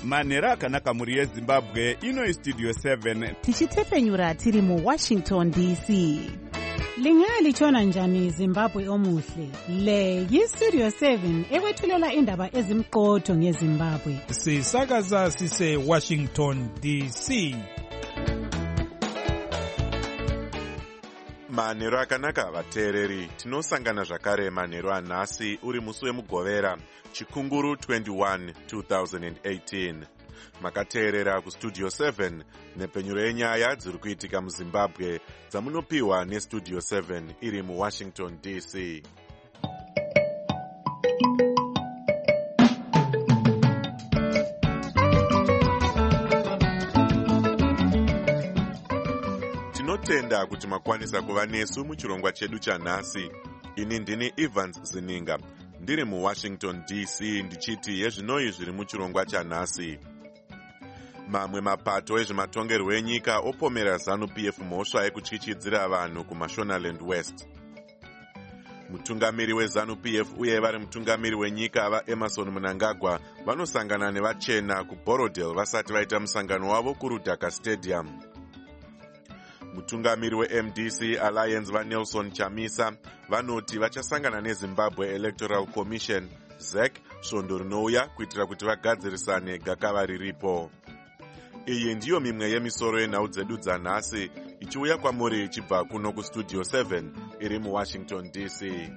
manhero akanaka mhuri yezimbabwe. Ino Studio 7 tichitepfenyura tiri muWashington DC. Lingalitshona njani Zimbabwe omuhle? Le yiStudio 7 ekwethulela indaba ezimqotho ngeZimbabwe. Sisakaza sise Washington DC. Manhero akanaka vateereri, tinosangana zvakare manhero anhasi uri musi wemugovera chikunguru 21 2018. Makateerera kuStudio 7 nepfenyuro yenyaya dziri kuitika muZimbabwe dzamunopiwa neStudio 7 iri muWashington DC. Tinotenda kuti makwanisa kuva nesu muchirongwa chedu chanhasi. Ini ndini Evans Zininga, ndiri muWashington DC ndichiti yezvinoi zviri muchirongwa chanhasi. Mamwe mapato ezvematongerwo enyika opomera ZANU-PF mhosva yekutyichidzira vanhu kuMashonaland West. Mutungamiri weZANU-PF uye vari mutungamiri wenyika vaEmerson Mnangagwa vanosangana nevachena kuBorodale vasati vaita musangano wavo kuRudhaka Stadium. Mutungamiri weMDC Alliance vaNelson Chamisa vanoti vachasangana neZimbabwe Electoral Commission ZEC svondo rinouya kuitira kuti vagadzirisane gakava riripo. Iyi ndiyo mimwe yemisoro yenhau dzedu dzanhasi ichiuya kwamuri ichibva kuno kuStudio 7 iri muWashington DC.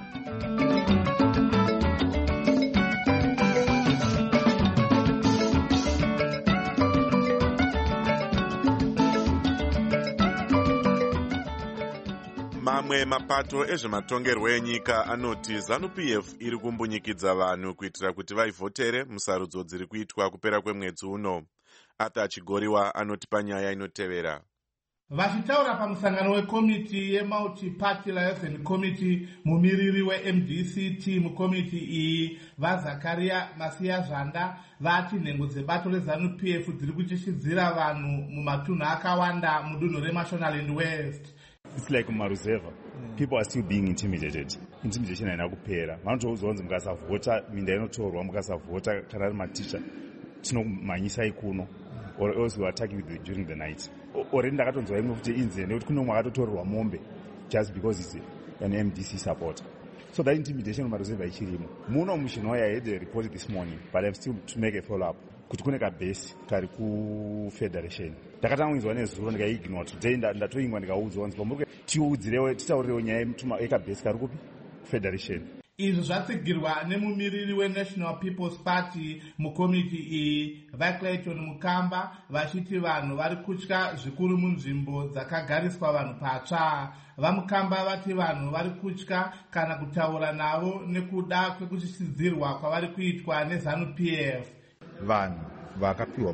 Mamwe mapato ezvematongerwo enyika anoti ZANU-PF iri kumbunyikidza vanhu kuitira kuti vaivhotere musarudzo dziri kuitwa kupera kwemwedzi uno. Arthur Chigoriwa anoti panyaya inotevera. Vachitaura pamusangano wekomiti yeMulti-Party Liaison Committee, mumiriri weMDC mukomiti iyi vaZakaria Masiya Zhanda vati nhengo dzebato reZANU-PF dziri kuchishidzira vanhu mumatunhu akawanda mudunhu reMashonaland West. It's like Maruzeva. People are still being intimidated. Intimidation haina kupera. Vanotoudzwa kunzi mukasavhota minda inotorwa, mukasavhota kana ari maticha tinokumhanyisai kuno, or else we attack you during the night. Already ndakatonzwa imwe futi incident nekuti kuno mwakatotorwa mombe just because it's an MDC supporter. So that intimidation Maruzeva ichirimo. Muno mushinoya I had a report this morning, but I'm still to make a follow up. Kuti kune kabhesi kari kuFederation. Ndakatangudzwa nezuro ndikaignore today ndatoingwa ndikaudzwa kuti pamuri tiudzirewo titaurirewo nyaya yekabhesi kari kupi Federation. Izvi zvatsigirwa nemumiriri weNational People's Party mukomiti iyi vaClayton Mukamba vachiti vanhu vari kutya zvikuru munzvimbo dzakagariswa vanhu patsva. VaMukamba vati vanhu vari kutya kana kutaura navo nekuda kwekuchishidzirwa kwavari kuitwa neZANU-PF. Vanhu vakapiwa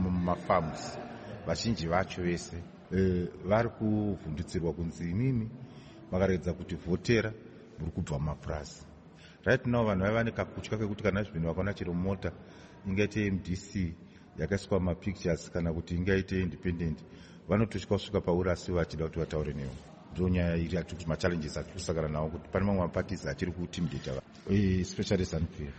mafarms vazhinji vacho vese vari kuvhundutsirwa kunzi imimi vakaredza kuti vhotera muri kubva mapurazi. Right now vanhu vaiva nekakutya kekuti kana zvino vakaona chero mota ingaite MDC yakaiswa mapictures kana kuti ingaite independent vanotosvika kusvika pauri asi vachida kuti vataure nevo. Ndo nyaya iri ati kuti machallenges atiri kusangana nawo kuti pane mamwe maparties achiri kutimidata especially ZANU-PF.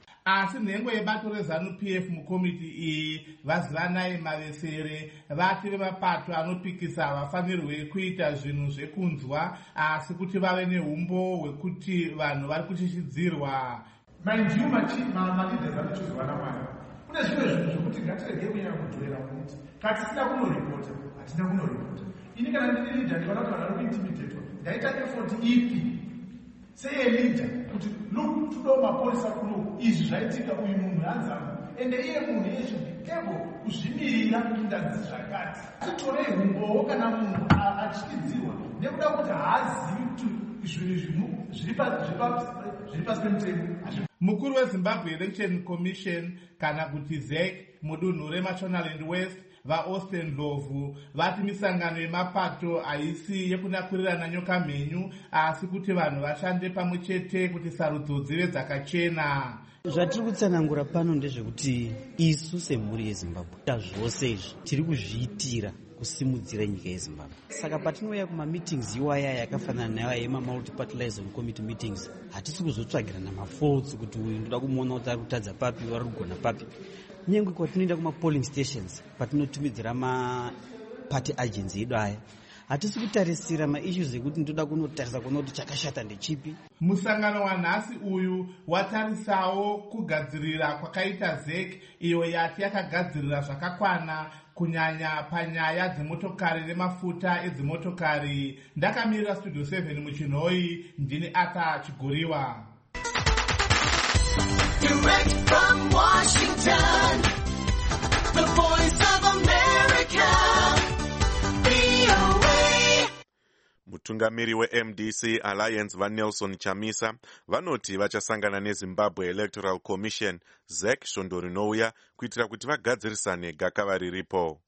Asi nhengo yebato reZANU-PF mukomiti iyi vaZivanai Mavesere vati vemapato anopikisa havafanirwe kuita zvinhu zvekunzwa asi kuti vave neumbo hwekuti vanhu vari kuchishidzirwa. Mind maleaders anochizwa naMwari. Kune zvimwe zvinhu zvokuti ngatirege kunyanya kudhorera kuti katisina kunoripota hatina kunoripota. Ini kana ndiri leader ndikaona kuti vanhu vari kuintimidatwa ndaita effort ipi seyeleader kuti look tudo mapolisa kuno izvi zvaitika uyu munhu hanzama ende iye munhu yezvidikebo kuzvimirira kundanzi zvakati titorei humbowo kana munhu achitidzirwa nekuda kuti haazivi kuti zvinhu zviri pasi pemutemo. Mukuru weZimbabwe Election Commission kana kuti ZEC mudunhu reMashonaland West vaAustin Ndlovu vati misangano yemapato haisi yekunakurirana nyoka mhenyu asi kuti vanhu vashande pamwe chete kuti sarudzo dzive dzakachena. Zvatiri kutsanangura pano ndezvekuti isu semhuri yeZimbabwe zvose izvi tiri kuzviitira kusimudzira nyika yeZimbabwe. Saka patinouya kumameetings iwaya yakafanana nayo yema-multi-party liaison committee meetings hatisi kuzotsvagirana mafaults kuti uyu ndoda kumuona kuti ari kutadza papi vari kugona papi. nyengwe kwatinoenda kumapolling stations patinotumidzira maparty agents edu aya hatisi kutarisira maissues ekuti ndoda kunotarisa kuona kuti chakashata ndechipi. Musangano wanhasi uyu watarisawo kugadzirira kwakaita ZEC iyo yati yakagadzirira zvakakwana kunyanya panyaya dzemotokari nemafuta edzimotokari. Ndakamirira Studio 7 muchinhoi, ndini Ata Chiguriwa. Direct from Washington, the voice of America, VOA. Mutungamiri weMDC Alliance vaNelson Chamisa vanoti vachasangana neZimbabwe Electoral Commission ZEC svondo rinouya kuitira kuti vagadzirisane gakava riripo.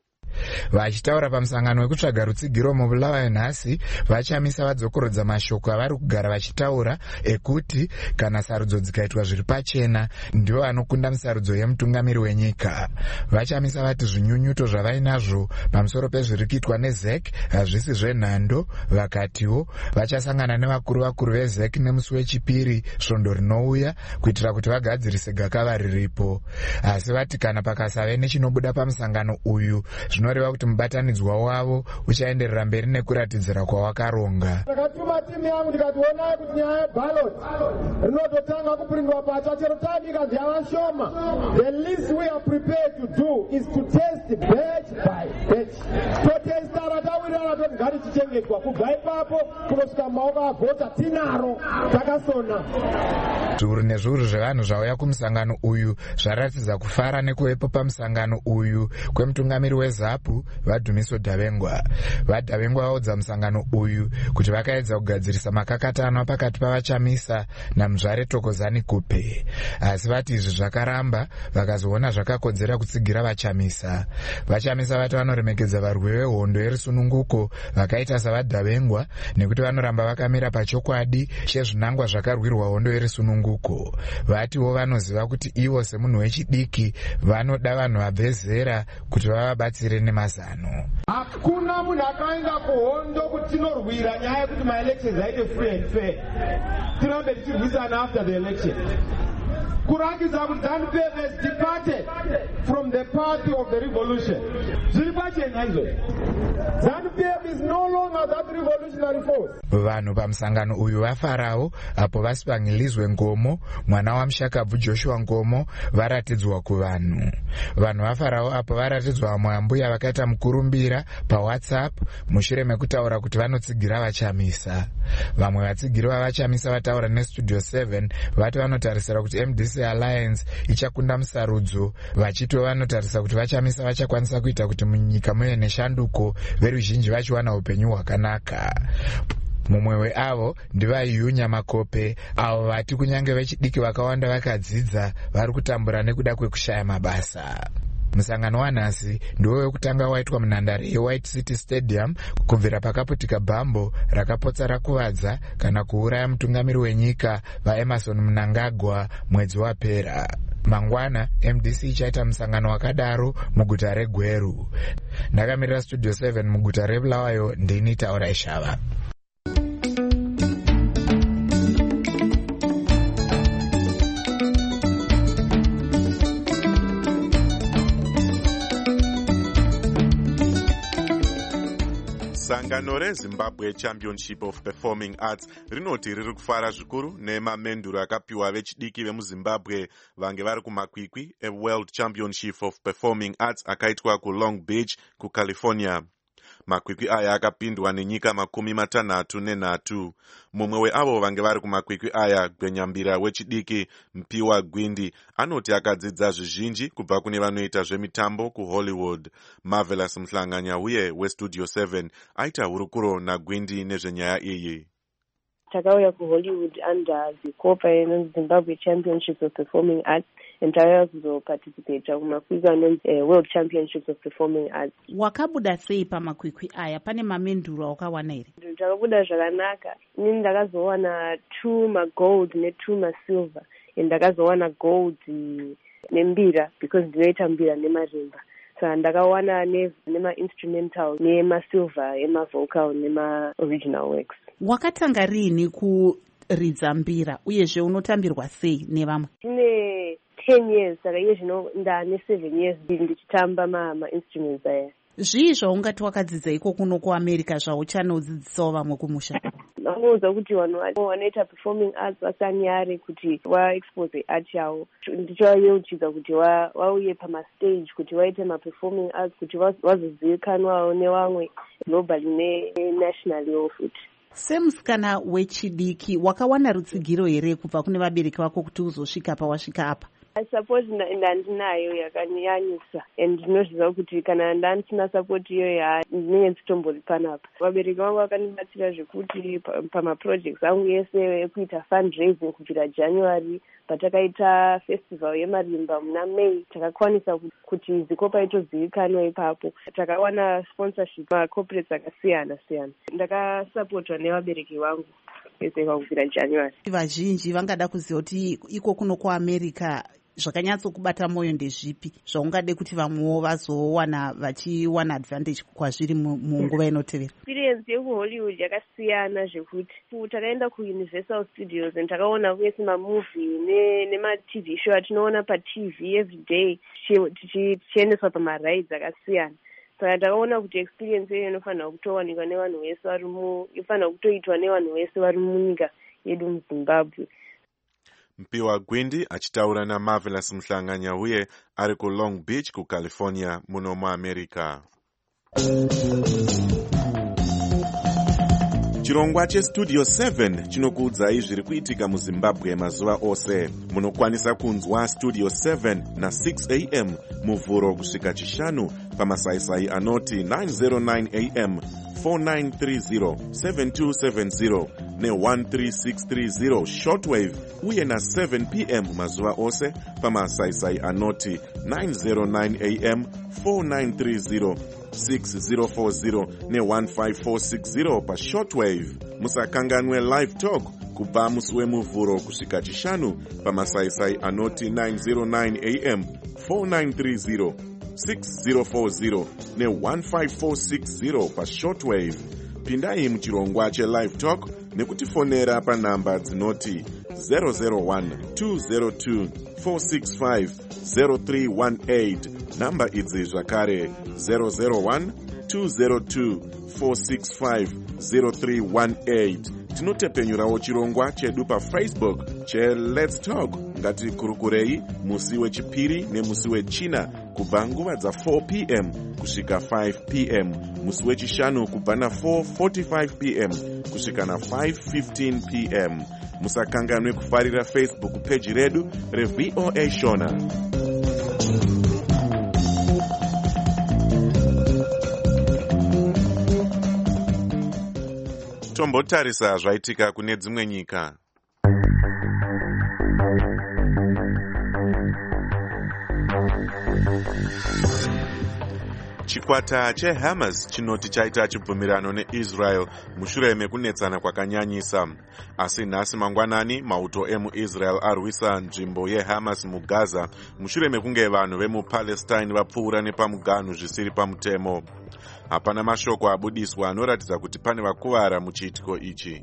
Vachitaura pamusangano wekutsvaga rutsigiro mubulawayo nhasi, vaChamisa vadzokorodza mashoko avari kugara vachitaura ekuti kana sarudzo dzikaitwa zviri pachena ndivo vanokunda musarudzo yemutungamiri wenyika. VaChamisa vati zvinyunyuto zvavainazvo pamusoro pezviri kuitwa neZEC hazvisi zvenhando. Vakatiwo vachasangana nevakuru veZEC nemusi wechipiri svondo rinouya kuitira kuti vagadzirise gakava riripo. Asi vati kana pakasave nechinobuda pamusangano uyu zvinoreva kuti mubatanidzwa wavo uchaenderera mberi nekuratidzira kwawakaronga. Takatuma timu yangu ndikationa kuti nyaya yeballot rinototanga kupindwa pacha chero tabika yava shoma. The least we are prepared to do is to test batch by batch. Totestara tawirana toti ngatichichengetwa kubva ipapo kunosvika maoko avhota tinaro takasona. Zviuru nezviuru zvevanhu zvauya kumusangano uyu zvaratidza kufara nekuvepo pamusangano uyu kwemutungamiri weZAPU vaDhumiso Dhavengwa. VaDhavengwa vaudza musangano uyu kuti vakaedza kugadzirisa makakatano pakati pavaChamisa naMuzvare Thokozani Kupe, asi vati izvi zvakaramba vakazoona zvakakodzera kutsigira vaChamisa. VaChamisa vati vanoremekedza varwi vehondo yerisununguko vakaita savaDhavengwa nekuti vanoramba vakamira pachokwadi chezvinangwa zvakarwirwa hondo yerisununguko. Vatiwo vanoziva kuti ivo semunhu wechidiki vanoda vanhu vabve zera kuti vavabatsire nemazano. Hakuna munhu akaenda kuhondo kuti tinorwira nyaya yekuti maelections aite free and fair. Tirambe tichirwisana after the election. Kurakidza kuti ZANU-PF has departed from the party of the revolution. Zviri pachena izvozvo. ZANU-PF is no longer that revolutionary force. Vanhu pamusangano uyu vafarawo apo Vasipangilizwe Ngomo, mwana waMushakabvu Joshua Ngomo, varatidzwa kuvanhu. Vanhu vafarawo apo varatidzwa vamwe ambuya vakaita mukurumbira paWhatsApp mushure mekutaura kuti vanotsigira vaChamisa. Vamwe vatsigiri vavaChamisa vataura neStudio 7 vati vanotarisira kuti MDC Alliance ichakunda musarudzo, vachitiwo vanotarisa kuti vaChamisa vachakwanisa kuita kuti munyika muve neshanduko, veruzhinji vachiwana upenyu hwakanaka. Mumwe weavo ndivaYunya Makope, avo vati kunyange vechidiki vakawanda vakadzidza vari kutambura nekuda kwekushaya mabasa. Musangano wanhasi ndiwo wekutanga waitwa munhandare yeWhite City Stadium kubvira pakaputika bhambo rakapotsa rakuvadza kana kuuraya mutungamiri wenyika vaEmerson Mnangagwa mwedzi wapera. Mangwana MDC ichaita musangano wakadaro muguta reGweru. Ndakamirira Studio 7 muguta reBulawayo, ndini Taura Ishava. Sangano reZimbabwe Championship of Performing Arts rinoti riri kufara zvikuru nemamenduro akapiwa vechidiki vemuZimbabwe vange vari kumakwikwi eWorld Championship of Performing Arts akaitwa kuLong Beach kuCalifornia. Makwikwi aya akapindwa nenyika 63. Mumwe weavo vange vari kumakwikwi aya, Gwenyambira wechidiki Mpiwa Gwindi, anoti akadzidza zvizhinji kubva kune vanoita zvemitambo kuHollywood. Marvelous Mhlanganya uye weStudio 7 aita hurukuro naGwindi nezvenyaya iyi. Takauya kuHollywood under the co-parent Zimbabwe Championship of Performing Arts and takauya kuzoparticipate kumakwikwi anonzi World Championship of Performing Arts. Wakabuda sei pamakwikwi aya? Pane mamenduro akawana here? Ndakabuda zvakanaka. Ini ndakazowana 2 magold ne2 masilver. Ndakazowana gold nembira because ndinoita mbira nemarimba. So ndakawana nema-instrumental nemasilver ema-vocal nema-original works. Wakatanga rini kuridza mbira uyezve unotambirwa sei nevamwe? Tine 10 years saka iye zvino ndane 7 years ndichitamba ma-instruments aya. Zvii zvaungati wakadzidza iko kuno kuAmerica zvauchanodzidzisawo vamwe kumusha? Vanoudza kuti vanhu vanoita performing arts vasanyare kuti vaexpose art yavo. Ndichivayeuchidza kuti vauye pamastage kuti vaite ma-performing arts kuti vazozivikanwawo nevamwe globally nenationally futi. Semusikana wechidiki wakawana rutsigiro here kubva kune vabereki vako kuti uzosvika pawasvika apa? Support ndandinayo yakanyanyisa and ndinozviziva kuti kana ndandisina support iyoyo ndinenge nditombori panapa. Vabereki vangu vakandibatsira zvekuti pamaprojects angu ese ekuita fundraising kubvira January patakaita festival yemarimba muna May takakwanisa kuti Zikopa itozivikanwa ipapo. Takawana sponsorship macorporates akasiyana siyana. Ndakasupportwa nevabereki vangu kubvira January. Vazhinji vangada kuziva kuti iko kuno kuAmerica zvakanyatsokubata mwoyo ndezvipi zvaungade kuti vamwewo vazowana vachiwana advantage kwazviri munguva inotevera? Experience yekuHollywood yakasiyana zvekuti takaenda kuUniversal Studios and takaona kwese mamovie nema-TV show atinoona paTV everyday tichiendeswa pamarides akasiyana. Saka takaona kuti experience iyo inofanira kutowanikwa nevanhu vese inofanira kutoitwa nevanhu vese vari munyika yedu muZimbabwe. Mpiwa Gwindi achitaura naMarvelous Mhlanganya uye ari kuLong Beach kuCalifornia muno muAmerica. Chirongwa cheStudio 7 chinokuudzai zviri kuitika muZimbabwe mazuva ose. Munokwanisa kunzwa Studio 7 na 6 am muvhuro kusvika chishanu pamasaisai anoti 909 am 4930 7270 ne13630 shortwave uye na 7 pm mazuva ose pamasaisai anoti 909 am 4930 6040 ne15460 pashortwave. Musakanganwe live talk kubva musi wemuvhuro kusvika chishanu pamasaisai anoti 909 am 4930 6040 ne15460 pashortwave. Pindai muchirongwa chelive talk nekutifonera panhamba dzinoti 001 202 465 0318. Namba idzi zvakare 001 202 465 0318. Tinotepenyurawo chirongwa chedu paFacebook cheLet's Talk. Ngatikurukurei musi wechipiri nemusi wechina kubva nguva dza4 pm kusvika 5 pm, musi wechishanu kubva na4:45 pm kusvika na5:15 pm. Musakanganwe kufarira Facebook page redu reVOA Shona. Tombotarisa zvaitika kune dzimwe nyika. Chikwata cheHamas chinoti chaita chibvumirano neIsrael mushure mekunetsana kwakanyanyisa. Asi nhasi mangwanani mauto emuIsrael arwisa nzvimbo yeHamas muGaza mushure mekunge vanhu vemuPalestine vapfuura nepamuganhu zvisiri pamutemo. Hapana mashoko abudiswa anoratidza kuti pane vakuvara muchiitiko ichi.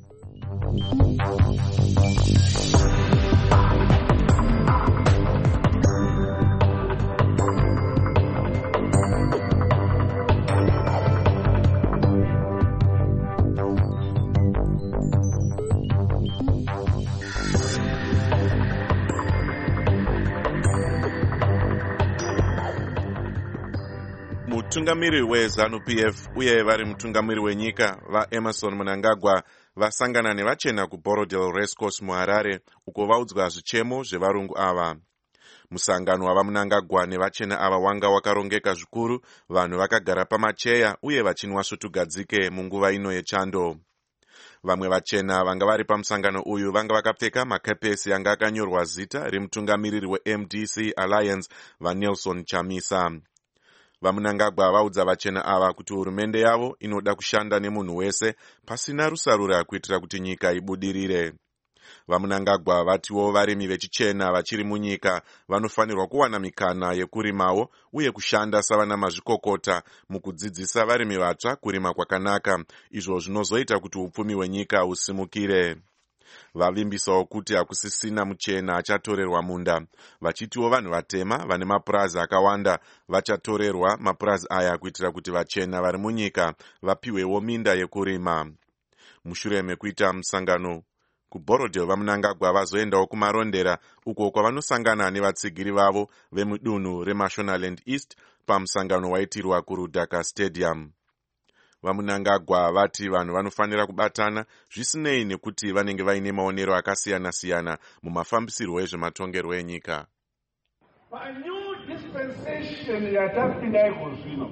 Mutungamiri weZANU-PF uye vari mutungamiri wenyika vaEmerson Mnangagwa vasangana nevachena kuBorodale Racecourse muHarare uko vaudzwa zvichemo zvevarungu ava. Musangano wava Mnangagwa nevachena ava wanga wakarongeka zvikuru, vanhu vakagara pamacheya uye vachinwa svutugadzike munguva ino yechando. Vamwe vachena vanga vari pamusangano uyu vanga vakapfeka makepesi anga akanyorwa zita remutungamiriri weMDC Alliance vaNelson Chamisa. VaMnangagwa vaudza vachena ava kuti hurumende yavo inoda kushanda nemunhu wese pasina rusarura kuitira kuti nyika ibudirire. VaMnangagwa vatiwo varimi vechichena vachiri munyika vanofanirwa kuwana mikana yekurimawo uye kushanda savana mazvikokota mukudzidzisa varimi vatsva kurima kwakanaka, izvo zvinozoita kuti upfumi hwenyika husimukire. Vavimbisawo kuti hakusisina muchena achatorerwa munda, vachitiwo vanhu vatema vane mapurazi akawanda vachatorerwa mapurazi aya kuitira kuti vachena vari munyika vapiwewo minda yekurima. Mushure mekuita musangano kuBorodale, vaMnangagwa vazoendawo kumarondera uko kwavanosangana nevatsigiri vavo vemudunhu reMashonaland East pamusangano waitirwa kuRudaka Stadium. VaMnangagwa vati vanhu vanofanira kubatana zvisinei nekuti vanenge vaine maonero akasiyana-siyana mumafambisirwo ezvematongerwo enyika. New dispensation yatapinda iko zvino,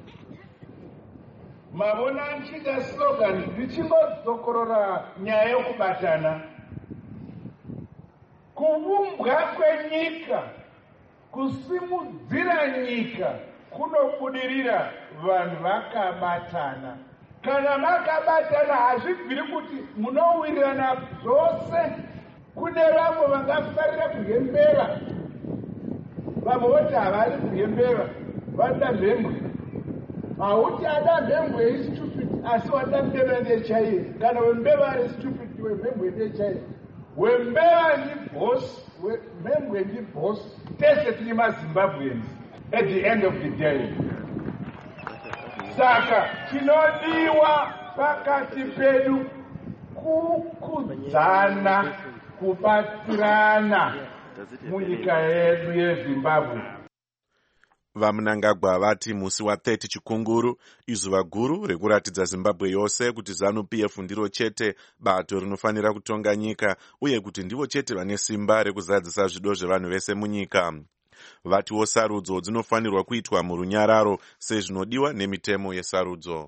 mavona nchika slogan zvichingodzokorora nyaya yokubatana, kuvumbwa kwenyika, kusimudzira nyika kunobudirira vanhu vakabatana. Kana makabatana hazvibviri kuti munowirirana zvose. Kune vamwe vangafarira kuhembera, vamwe voti havari kuhembera, vada mhembwe. Hauti ada mhembwe istupid, asi wada mbeva ndechaiye. Kana wembeva ari stupid, wemhembwe ndechaiye. Wembeva ndi boss, mhembwe ndi boss. Tese tini maZimbabweans at the end of the day. Saka chinodiwa pakati pedu kukudzana, kubatsirana munyika yedu yeZimbabwe. VaMnangagwa vati musi wa30 Chikunguru izuva guru rekuratidza Zimbabwe yose kuti ZANU-PF ndiro chete bato rinofanira kutonga nyika uye kuti ndivo chete vane simba rekuzadzisa zvido zvevanhu vese munyika. Vatiwo sarudzo dzinofanirwa kuitwa murunyararo sezvinodiwa nemitemo yesarudzo.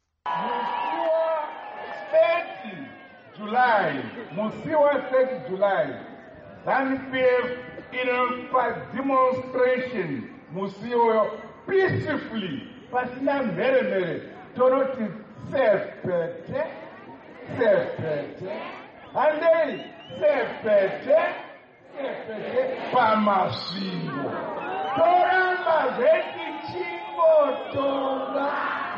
Musiwa 30 July, ZANU-PF inopa demonstration musiwo peacefully, pasina mhere, tonoti sepete, handei sepete, pamasvingo. Toramba zveti chingotonga,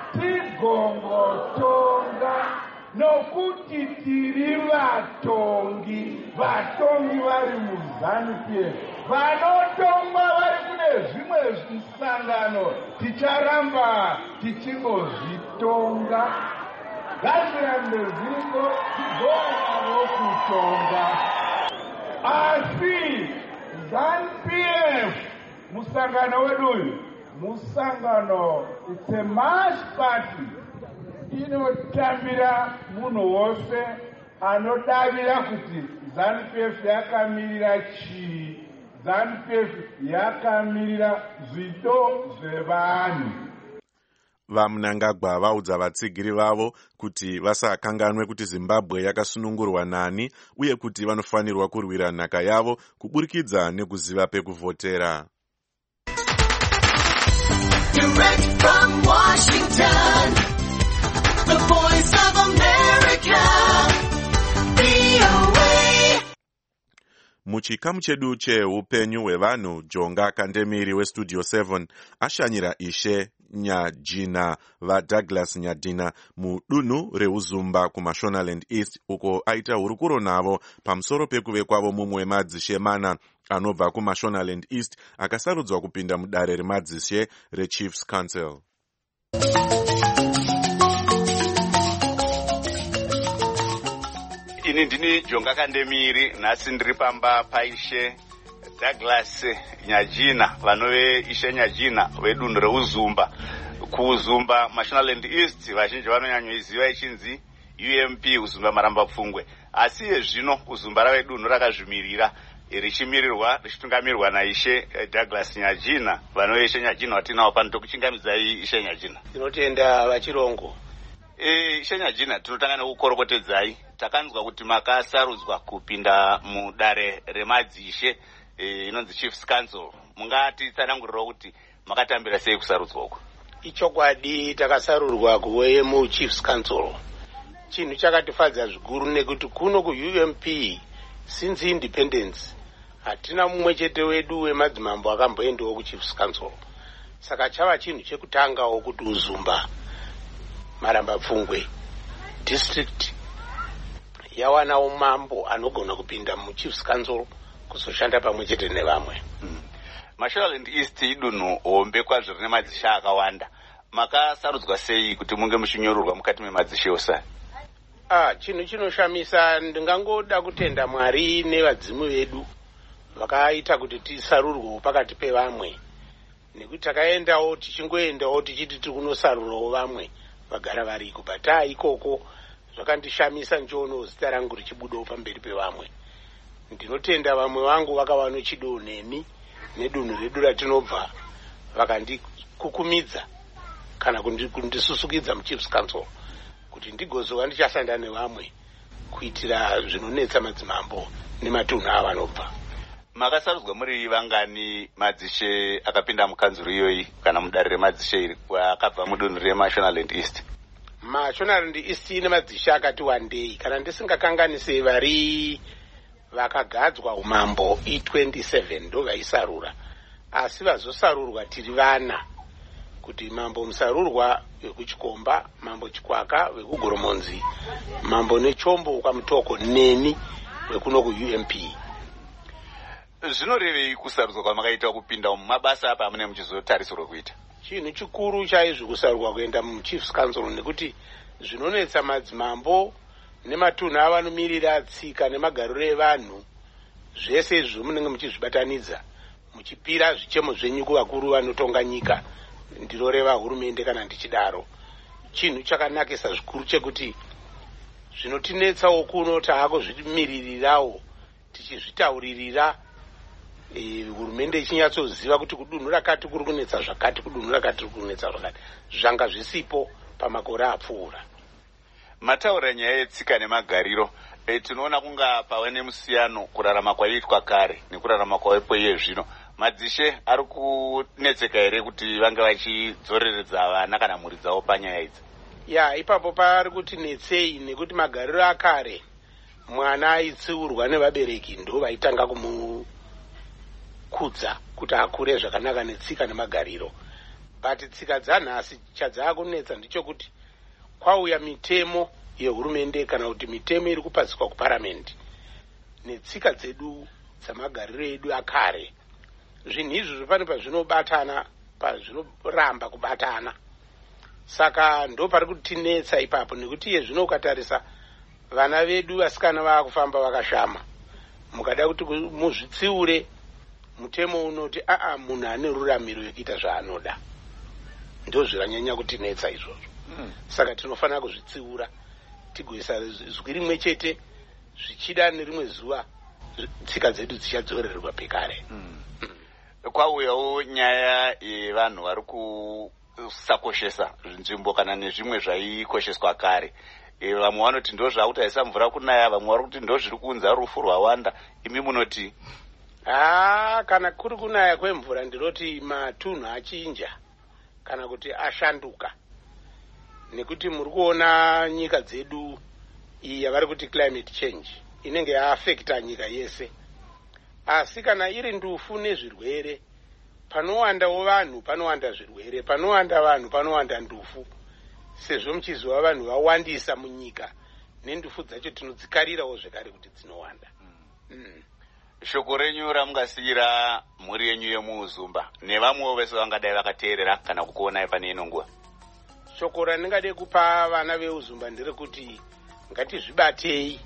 tigongotonga, nokuti tiri vatongi vari muZANU-PF. Vanotongwa vari kune zvimwe zvisangano, ticharamba tichingozvitonga. Ngazirambe zviriko tigovawo kutonga. Asi ZANU-PF musangano wedu uyu, musangano, it's a mass party. Inotambira munhu wose anodavira kuti ZANU-PF yakamirira chii. ZANU-PF yakamirira zvido zvevanhu. VaMnangagwa vaudza vatsigiri vavo kuti vasakanganwe kuti Zimbabwe yakasunungurwa nani uye kuti vanofanirwa kurwira nhaka yavo kuburikidza nekuziva pekuvhotera. Direct from Washington, the Voice of America, VOA. Muchikamu chedu cheupenyu hwevanhu, Jonga Kandemiri weStudio 7 ashanyira Ishe Nyajina vaDouglas Nyadina mudunhu reUzumba kuMashonaland East uko aita hurukuro navo pamusoro pekuve kwavo mumwe madzishe mana anobva kuMashonaland East akasarudzwa kupinda mudare remadzishe reChiefs Council. Ini ndini Jonga Kandemiri, nhasi ndiri pamba paishe Douglas Nyajina vanove Ishe Nyajina vedunhu reUzumba. KuUzumba Mashonaland East vazhinji vanonyanyoiziva ichinzi UMP Uzumba Maramba Pfungwe, asi zvino Uzumba rave dunhu rakazvimirira richimirirwa richitungamirirwa naIshe Douglas Nyajina vanove Ishe Nyajina watinawo pano. Tokuchingamidzai Ishe Nyajina. Tinotenda vachirongo. Ishe Nyajina, tinotanga nekukorokotedzai. Takanzwa kuti makasarudzwa kupinda mudare remadzishe inonzi Chiefs Council. Mungatitsanangurira kuti makatambira sei kusarudzwa uku? Ichokwadi takasarurwa kuve muChiefs Council. Chinhu chakatifadza zvikuru nekuti kuno kuUMP since independence hatina mumwe chete wedu wemadzimambo akamboendawo kuChiefs Council. Saka chava chinhu chekutangawo kuti Uzumba Maramba Pfungwe district yawanawo mambo anogona kupinda muchiefs council kuzoshanda pamwe chete nevamwe. Mashonaland East idunhu hombe kwazvo rine madzisha akawanda. Makasarudzwa sei kuti munge muchinyororwa mukati memadzisha ose? Chinhu chinoshamisa, ndingangoda kutenda Mwari nevadzimu vedu vakaita kuti tisarurwe pakati pevamwe, nekuti takaendawo tichingoendawo tichiti tiri kunosarurawo vamwe vagara variko, but ikoko zvakandishamisa nchono zita rangu richibudawo pamberi pevamwe. Ndinotenda vamwe vangu vakawano chido neni nedunhu redu ratinobva vakandikukumidza kana kundisusukidza muchiefs council kuti ndigozova ndichasanda nevamwe kuitira zvinonetsa madzimambo nematunhu avanobva. Makasarudzwa muri vangani madzishe akapinda mukanzuro iyoyi kana mudare remadzishe iri akabva mudunhu reMashonaland East? Mashonaland East ine madzishe akati wandei, kana ndisingakanganise vari vakagadzwa umambo i27 ndo vaisarura, asi vazosarurwa tiri vana, kuti mambo musarurwa wekuchikomba, mambo chikwaka wekugoromonzi, mambo nechombo kwamutoko neni wekuno kuUMP. Zvinorevei kusarudzwa kwamakaita kupinda mumabasa apa amune muchizotarisirwa kuita? Chinhu chikuru chaizvo kusarurwa kuenda muchiefs council, nekuti zvinonetsa madzimambo nematunhu avanomiririra tsika nemagariro evanhu, zvese izvo munenge muchizvibatanidza muchipira zvichemo zvenyu kuvakuru vanotonga nyika, ndinoreva hurumende kana ndichidaro. Chinhu chakanakisa zvikuru chekuti zvinotinetsawo kuno taakuzvimiririrawo tichizvitauririra hurumende ichinyatsoziva kuti kudunhu rakati kuri kunetsa zvakati, kudunhu rakati kuri kunetsa zvakati, zvanga zvisipo pamakore apfuura. Mataura nyaya yetsika nemagariro, tinoona kunga pave nemusiyano kurarama kwaiitwa kare nekurarama kwavepo iye zvino. Madzishe ari kunetseka here kuti vange vachidzoreredza vana kana mhuri dzavo panyaya idzi? Ipapo pari kuti netsei, nekuti magariro akare mwana aitsiurwa nevabereki ndo vaitanga kumukudza kuti akure zvakanaka netsika nemagariro. But tsika dzanhasi chadzaakunetsa ndichokuti kwauya mitemo yehurumende kana kuti mitemo iri kupadziswa kuparamendi netsika dzedu dzamagariro edu akare. Zvinhu izvi pane pazvinobatana, pazvinoramba kubatana. Saka ndo pari kutinetsa ipapo, nekuti iye zvino ukatarisa vana vedu vasikana vaakufamba vakashama, mukada kuti muzvitsiure mutemo unoti munhu ane ruramiro yekuita zvaanoda, ndo zviranyanya kutinetsa izvozvo. Saka tinofanira kuzvitsiura tigoisa zwi rimwe chete, zvichida nerimwe zuva tsika dzedu dzichadzorerwa pekare. Kwauyawo nyaya yevanhu vari kusakoshesa nzvimbo kana nezvimwe zvaikosheswa kare. Vamwe vanoti ndo zvautaisa mvura kunaya, vamwe vari kuti ndo zviri kuunza rufu rwawanda. Imi munoti? Kana kuri kunaya kwemvura ndinoti matunhu achinja kana kuti ashanduka, nekuti muri kuona nyika dzedu iyi yavari kuti climate change inenge yaafekta nyika yese. Asi kana iri ndufu nezvirwere, panowandawo vanhu panowanda zvirwere, panowanda vanhu panowanda ndufu. Sezvo muchiziva vanhu vawandisa munyika, nendufu dzacho tinodzikarirawo zvekare kuti dzinowanda. Shoko renyu ramungasiyira mhuri yenyu yemuuzumba nevamwewo vese vangadai vakateerera kana kukuonai pane ino nguva? Shoko randingade kupa vana veuzumba nderekuti ngatizvibatei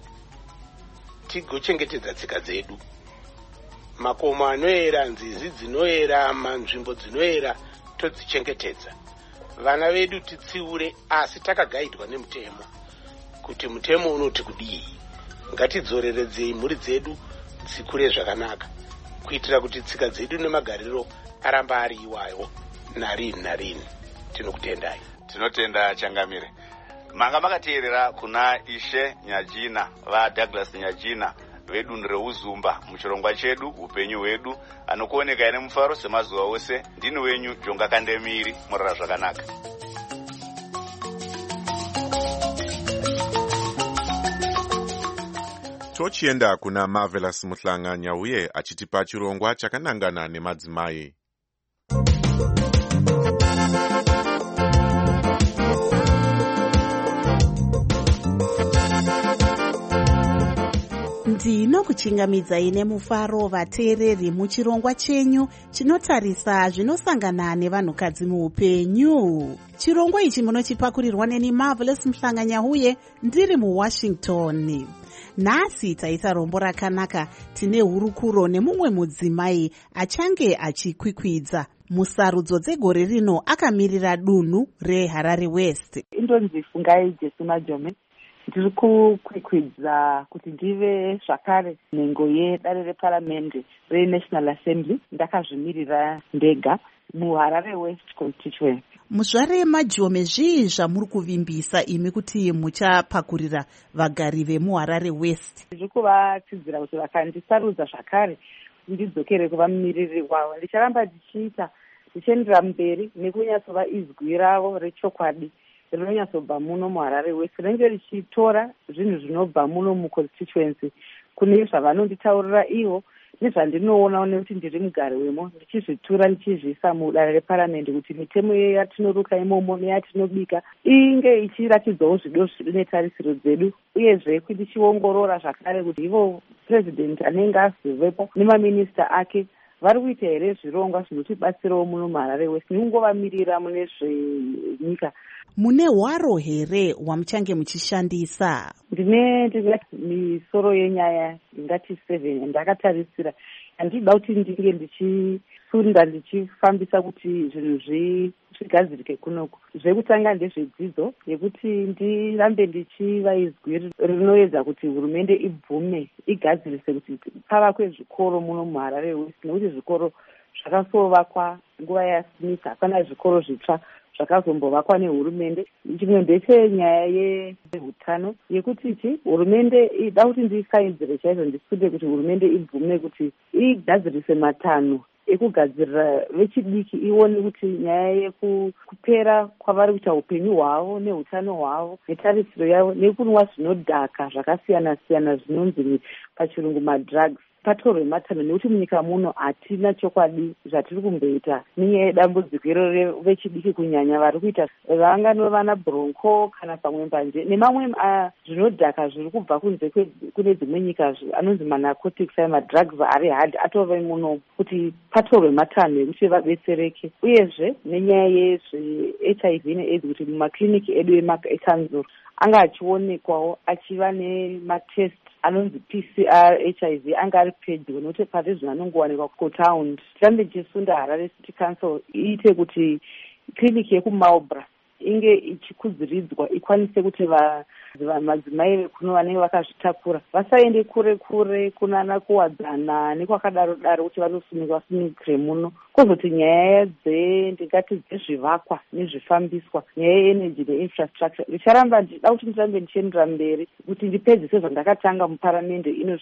tigochengetedza tsika dzedu. Makomo anoera, nzizi dzinoera, manzvimbo dzinoera, todzichengetedza. Vana vedu titsiure, asi takagaidwa nemutemo, kuti mutemo unoti kudii. Ngatidzoreredzei mhuri dzedu dzikure zvakanaka, kuitira kuti tsika dzedu nemagariro aramba ari iwayo narini narini. Tinokutendai. Tinotenda Changamire. Manga makateerera kuna Ishe Nyajina vaDouglas Nyajina vedunhu reuzumba muchirongwa chedu upenyu hwedu, anokuoneka ine mufaro semazuva ose. Ndini wenyu Jonga Kandemiri, murara zvakanaka. Tochienda kuna Marvelous Muhlanga Nyauye achitipa chirongwa chakanangana nemadzimai. ndinokuchingamidzai nemufaro vateereri muchirongwa chenyu chinotarisa zvinosangana nevanhukadzi muupenyu. Chirongwa ichi munochipakurirwa neni Marvelous Mhlanganyauye ndiri muWashington. Nhasi taita rombo rakanaka, tine hurukuro nemumwe mudzimai achange achikwikwidza. Musarudzo dzegore rino akamirira dunhu reHarare West. Indonzi Fungai Jesu Majome. Ndiri kukwikwidza kuti ndive zvakare nhengo yedare reparamende reNational Assembly. Ndakazvimirira ndega muHarare West constituency. Muzvare Majome, zvii zvamuri kuvimbisa imi kuti muchapakurira vagari vemuHarare West? Ndiri kuvatsidzira kuti vakandisarudza zvakare ndidzokere kuva mumiriri wavo. Ndicharamba ndichiita ndichiendera mberi nekunyatsova izwi ravo rechokwadi rinonyatsobva muno muHarare West, rinenge richitora zvinhu zvinobva muno muconstituency kune zvavanonditaurira ivo nezvandinoona nekuti ndiri mugari wemo, ndichizvitura ndichizviisa mudare reparamende kuti mitemo yatinoruka imomo neyatinobika inge ichiratidzawo zvido netarisiro dzedu, uyezve kuti ndichiongorora zvakare kuti ivo president anenge azovepo nemaminista ake vari kuita here zvirongwa zvinotibatsirawo muno muHarare West nekungovamirira mune zvenyika. Mune hwaro here wamuchange muchishandisa? Ndine misoro yenyaya ingati 7 ndakatarisira. Handida kuti ndinge ndichisunda ndichifambisa kuti zvinhu zvigadzirike kunoku. Zvekutanga ndezvedzidzo yekuti ndirambe ndichiva izwi rinoedza kuti hurumende ibvume igadzirise kuti pava kwezvikoro muno muHarare West, nekuti zvikoro zvakasovakwa nguva yaSmith, hapana zvikoro zvitsva zvakazombovakwa nehurumende. Chimwe ndechenyaya yehutano yekuti hurumende ida kuti ndisainzire chaizvo ndisunde kuti hurumende ibvume kuti igadzirise matanho ekugadzirira vechidiki, ione kuti nyaya yekupera kwavari kuita upenyu hwavo nehutano hwavo netarisiro yavo nekunwa zvinodhaka zvakasiyana siyana zvinonzi pachirungu madrugs patorwe matanho, nekuti munyika muno hatina chokwadi zvatiri kumboita nenyaya yedambudziko revechidiki kunyanya vari kuita vanganova nabronco kana pamwe mbanje nemamwe zvinodhaka zviri kubva kunze kune dzimwe nyika anonzi manarcotics madrugs ari hard atove muno kuti patorwe matanho ekuti vabetsereke, uyezve nenyaya yezveHIV neAIDS kuti mumakliniki edu ekanzuro anga achionekwawo achiva nematest anonzi PCR HIV anga ari pedyo, nokuti pazvezvino anongowanikwa kutaundi. Tirambe tichisunda Harare City Council iite kuti kliniki yekuMarlborough inge ichikudziridzwa ikwanise kuti madzimai kuno vanenge vakazvitakura vasaende kure kure kunana kuwadzana nekwakadaro daro kuti vanosunukire muno. Kwozoti nyaya ndingati dzezvivakwa nezvifambiswa, nyaya yeenergy neinfrastructure ndicharamba ndida kuti ndirambe ndichiendera mberi kuti ndipedzise zvandakatanga muparamende ino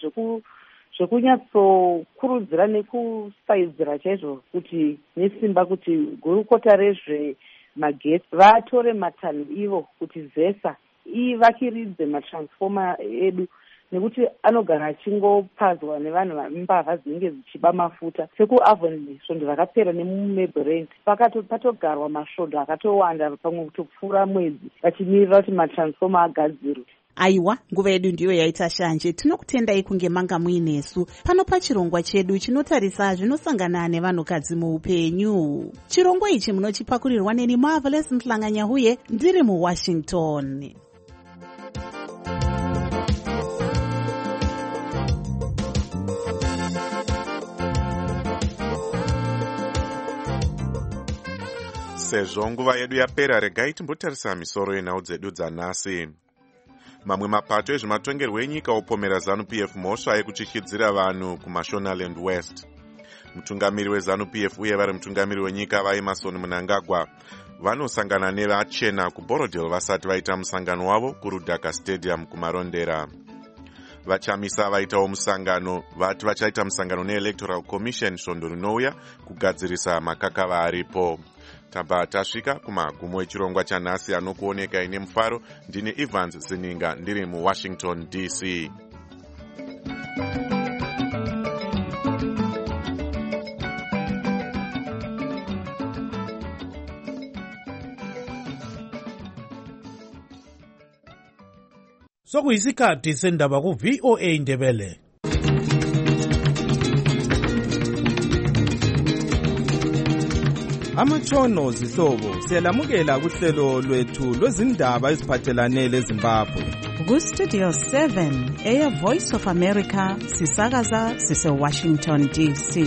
zvekunyatsokurudzira nekusaidzira chaizvo kuti nesimba kuti gurukota rezvemagetsi vatore matanho ivo kuti ZESA ivakiridze matransfoma edu, nekuti anogara achingopazwa nevanhu vambavha dzinenge dzichiba mafuta. SekuAvonlea svondo vakapera nemuMaryland patogarwa masvondo akatowanda pamwe kutopfuura mwedzi vachimirira kuti matransfoma agadzirwe. Aiwa, nguva yedu ndiyo yaita shanje. Tinokutendai kunge manga muinesu pano pachirongwa chedu chinotarisa zvinosangana nevanhukadzi muupenyu. Chirongwa ichi munochipakurirwa neni Marvelous Mhlanganyauye ndiri muWashington. Sezvo nguva yedu yapera, regai timbotarisa misoro yenhau dzedu dzanhasi. Mamwe mapato ezvematongerwo enyika opomera ZANU-PF mhosva yekutyityidzira vanhu kuMashonaland West. Mutungamiri weZANU-PF uye vari mutungamiri wenyika vaEmerson Mnangagwa vanosangana nevachena kuBorodale vasati vaita musangano wavo kuRudhaka Stadium kumarondera. Vachamisa vaitawo musangano vati vachaita musangano neElectoral Commission svondo rinouya kugadzirisa makakava aripo. Tabva tasvika kumagumo echirongwa chanhasi anokuoneka ine mufaro. Ndine Evans Sininga ndiri muWashington DC. Sokuyisikhathi sendaba ku VOA Ndebele. Amatshono zihlobo siyalamukela kuhlelo lwethu lwezindaba eziphathelane leZimbabwe. Ku-Studio 7 Air Voice of America sisakaza sise-Washington DC.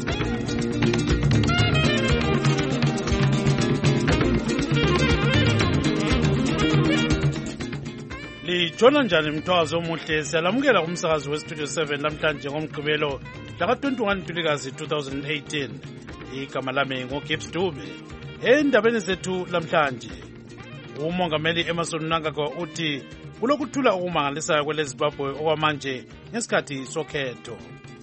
Lijona njani mthwazo omuhle siyalamukela kumsakazi we-Studio 7 namhlanje ngomgqibelo mhla ka-21 Ntulikazi 2018. Igama lami ngoGibbs Dube. Endabeni zethu lamhlanje, umongameli Emmerson Mnangagwa uthi kulokuthula okumangalisayo kweleZimbabwe okwamanje ngesikhathi sokhetho.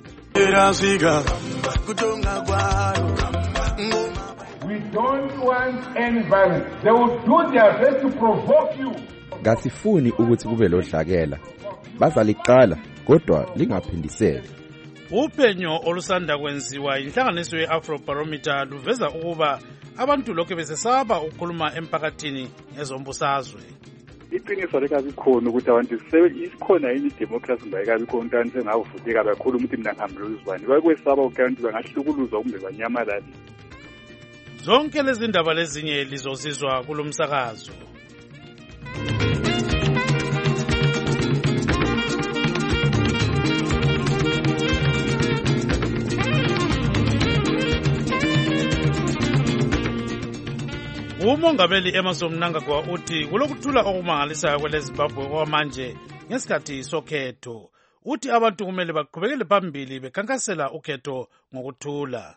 We don't want any violence. They will do their best to provoke you. Kasifuni ukuthi kube lodlakela. Bazaliqala kodwa lingaphindiseli. Uphenyo olusanda kwenziwa inhlanganiso ye-Afrobarometer luveza ukuba abantu lokho besesaba ukukhuluma emphakathini ngezombusazwe. Iqiniso lekabi khona ukuthi abantu isikhona yini idemocracy bayikabi khona ukuthi abantu sengavuteka kakhulu ukuthi mina ngihambile uzibani. Bakwesaba ukuthi abantu bangahlukuluzwa kumbe banyamalale. Zonke lezi ndaba lezinye lizozizwa kulomsakazo. Umongameli Emmerson Mnangagwa uthi kulokuthula okumangalisayo kweleZimbabwe okwamanje ngesikhathi sokhetho. Uthi abantu kumele baqhubekele phambili bekhankasela ukhetho ngokuthula.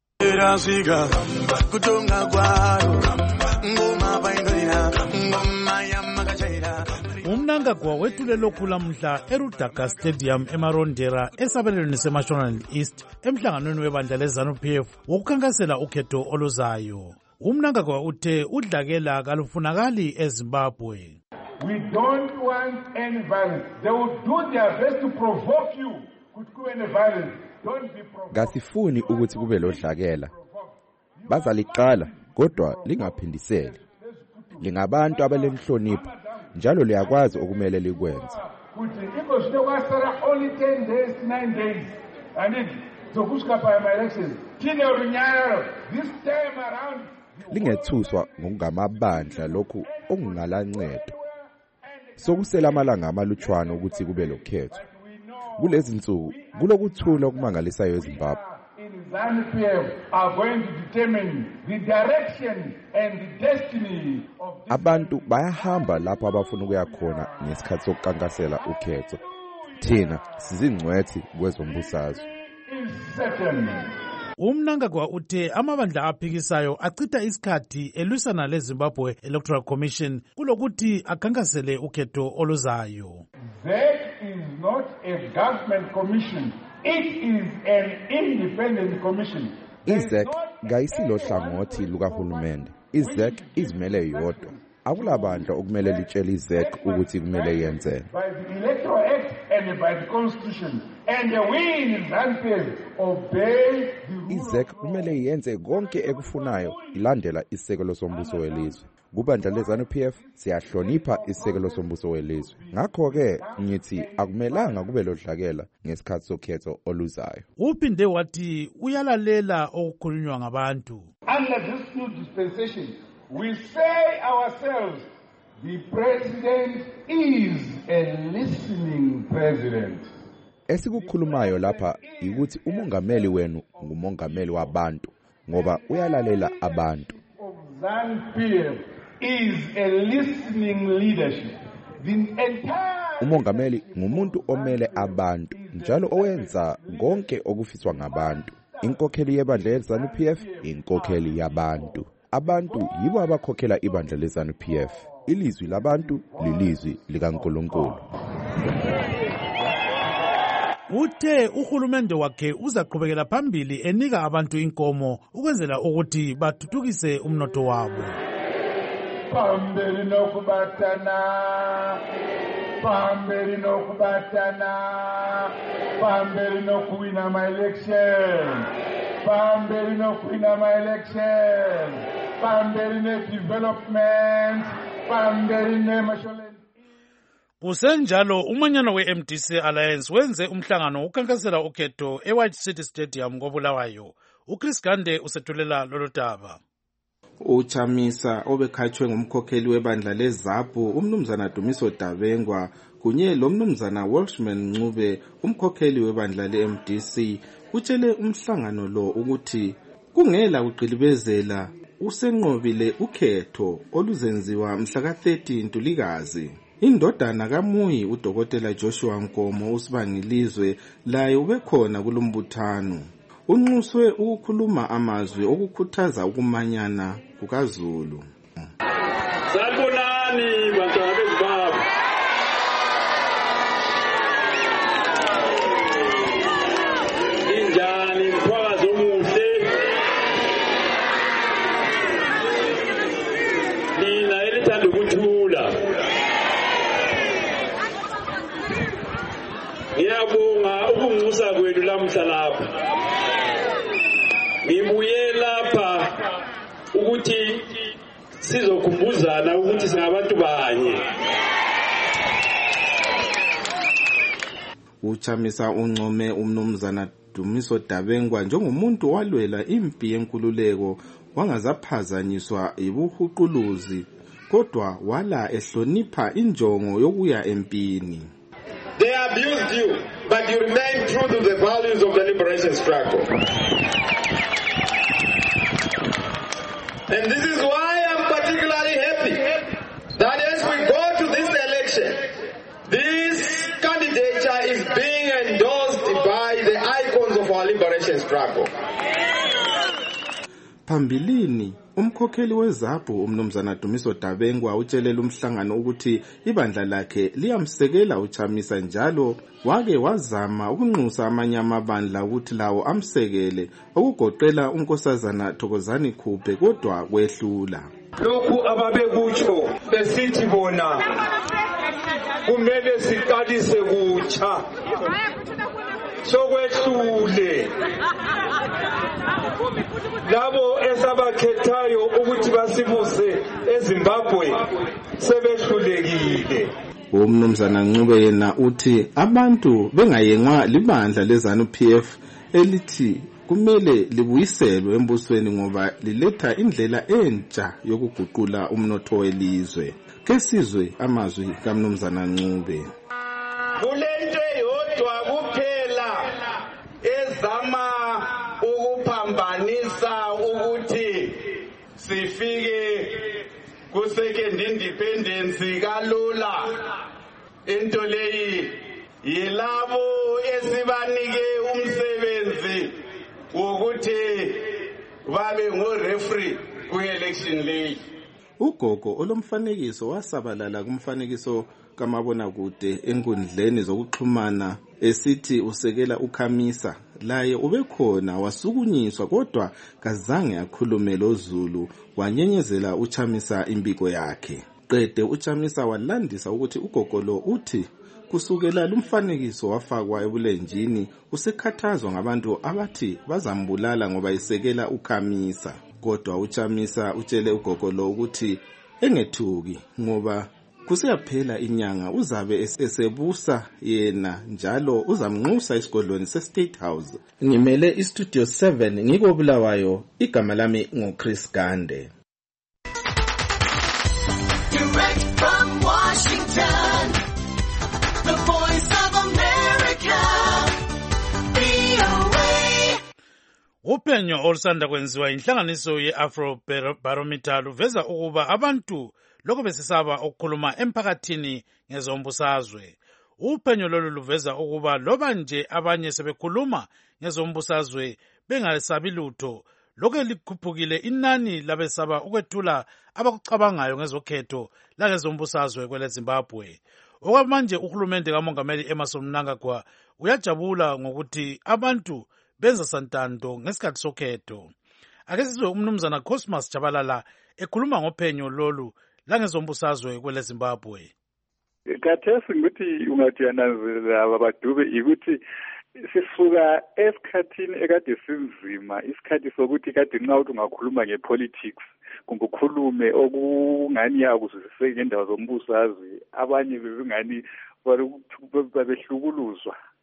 uMnangagwa wethule lokhu lamhla eRudaga Stadium eMarondera esabelweni seMashonaland East emhlanganweni webandla leZANU-PF wokukhankasela ukhetho oluzayo. uMnangagwa uthe udlakela kalufunakali eZimbabwe. We don't want any violence. They will do their best to provoke you. Kuthi any violence. Don't be provoked. Kasifuni ukuthi kube lodlakela. Bazaliqala kodwa lingaphindiseli. Lingabantu abalenhlonipho njalo liyakwazi okumele likwenze. Kuthi because they were only 10 days, 9 days. And it zokushka by my elections. Thina unyalo this time around Lingethuswa ngokungamabandla lokhu okungalancedo. Sokusela amalanga amalutshwana ukuthi kube lokhetho. Kulezi insuku kulokuthula okumangalisayo eZimbabwe. ZANU-PF are going to determine the direction and the destiny of this. Abantu bayahamba lapho abafuna ukuya khona ngesikhathi sokukankasela ukhetho. Thina sizingcwethi kwezombusazwe. uMnangagwa uthe amabandla aphikisayo achitha isikhathi elwisana leZimbabwe Electoral Commission kulokuthi akhankasele ukhetho oluzayo. That is not a government commission. It is an independent commission. IZEC kayisilo hlangothi lukahulumende. IZEC izimele yodwa. Akulabandla okumele litshele IZEC ukuthi kumele yenzeni. By the Electoral Act and by the Constitution. And we in ZANU-PF obey the rule. IZEC kumele yenze konke ekufunayo ilandela isekelo sombuso welizwe. Kubandla leZANU-PF siyahlonipha isekelo sombuso welizwe. Ngakho ke ngithi akumelanga kube lodlakela ngesikhathi sokhetho oluzayo. Uphinde wathi uyalalela okukhulunywa ngabantu. Under this new dispensation, we say ourselves, the president is a listening president. Esikukhulumayo lapha ukuthi umongameli wenu ngumongameli wabantu ngoba uyalalela abantu. ZANU-PF is a listening leadership. The entire Umongameli ngumuntu omele abantu njalo owenza konke okufiswa ngabantu. Inkokheli yebandla leZANU-PF inkokheli yabantu. Abantu yibo abakhokhela ibandla leZANU-PF. Ilizwi labantu lilizwi likaNkulunkulu. Uthe uhulumende wakhe uzaqhubekela phambili enika abantu inkomo ukwenzela ukuthi bathuthukise umnotho wabo. Phambili nokubatana, phambili nokubatana, phambili nokuwina ama-election, phambili nokuwina ama-election, phambili ne-development, phambili ne-Mashonaland. Kusenjalo umanyano we-MDC Alliance wenze umhlangano ukhankasela ukhetho eWhite City Stadium koBulawayo. uChris Gande usethulela lolu daba. uChamisa obekhatshwe ngumkhokheli webandla leZAPU umnumzana Dumiso Dabengwa kunye lomnumzana Welshman Ncube umkhokheli webandla leMDC utshele umhlangano lo ukuthi kungela kuqilibezela usenqobile ukhetho oluzenziwa mhla ka-30 Ntulikazi. Indodana kaMuyi uDokotela Joshua Nkomo usibangilizwe laye ubekhona kulombuthano. Unxuswe ukukhuluma amazwi okukhuthaza ukumanyana kukaZulu. Sanibonani bantwana beZimbabwe. Injani mphakazi omuhle. Nina elithanda ukuthula. Ngiyabonga ukunxusa kwenu lamhla lapha. Ngibuye lapha ukuthi sizokhumbuzana ukuthi singabantu banye. uChamisa uncome umnumzana Dumiso Dabengwa njengomuntu walwela impi yenkululeko wangazaphazanyiswa ibuhuquluzi kodwa wala ehlonipha injongo yokuya empini. They abused you, but you remain true to the values of the liberation struggle. And this is why I'm particularly happy that as we go to this election, this candidature is being endorsed by the icons of our liberation struggle. Phambilini umkhokheli weZAPU umnumzana Dumiso Dabengwa utshelela umhlangano ukuthi ibandla lakhe liyamsekela uChamisa njalo wake wazama ukunxusa amanye amabandla ukuthi lawo amsekele okugoqela unkosazana Thokozani Khuphe kodwa kwehlula. Lokhu ababekutsho besithi bona kumele siqalise kutsha sokwehlule labo esabakhethayo ukuthi basibuse eZimbabwe sebehlulekile. Umnumzana Ncube yena uthi abantu bengayenqwa libandla leZANU-PF elithi kumele libuyiselwe embusweni ngoba liletha indlela entsha yokuguqula umnotho welizwe. Kesizwe amazwi kaMnumzana Ncube. Kulento eyodwa kuphela ezama ukuphambanisa ukuthi sifike ku-second independence kalula. Into leyi yilabo esibanike umsebenzi wokuthi babe ngo-referee ku-election leyi. Ugogo olomfanekiso wasabalala kumfanekiso kamabonakude enkundleni zokuxhumana esithi usekela uChamisa laye ubekhona wasukunyiswa kodwa kazange akhulume loZulu wanyenyezela uChamisa impiko yakhe. Qede uChamisa walandisa ukuthi ugogo lo uthi kusukela lumfanekiso wafakwa ebulenjini usekhathazwa ngabantu abathi bazambulala ngoba isekela uChamisa. Kodwa uChamisa utshele ugogo lo ukuthi engethuki ngoba kusiyaphela inyanga uzabe esebusa yena njalo uzamnxusa esigodlweni seState House. Ngimele iStudio 7 ngiko Bulawayo, igama lami ngoChris Gande. Direct from Washington, the voice of America, VOA. Uphenyo olusanda kwenziwa inhlanganiso ye-Afro Barometer luveza ukuba abantu lokho besisaba ukukhuluma emphakathini ngezombusazwe. Uphenyo lolu luveza ukuba loba nje abanye sebekhuluma ngezombusazwe bengasabi lutho, lokho likhuphukile inani labesaba ukwethula abakucabangayo ngezokhetho langezombusazwe kwele Zimbabwe. Okwamanje uhulumende kaMongameli Emmerson Mnangagwa uyajabula ngokuthi abantu benza santando ngesikhathi sokhetho. Ake sizwe umnumzana Cosmas Chabalala ekhuluma ngophenyo lolu langezombusazwe kwele Zimbabwe. Khathesi ukuthi ungathi yananzelela abadube ukuthi sisuka esikhathini ekade sinzima, isikhathi sokuthi kade nxa uthi ungakhuluma ngepolitics kumbe ukhulume okungani yakuzwisiseki ngendawo zombusazwe, abanye bebengani babehlukuluzwa,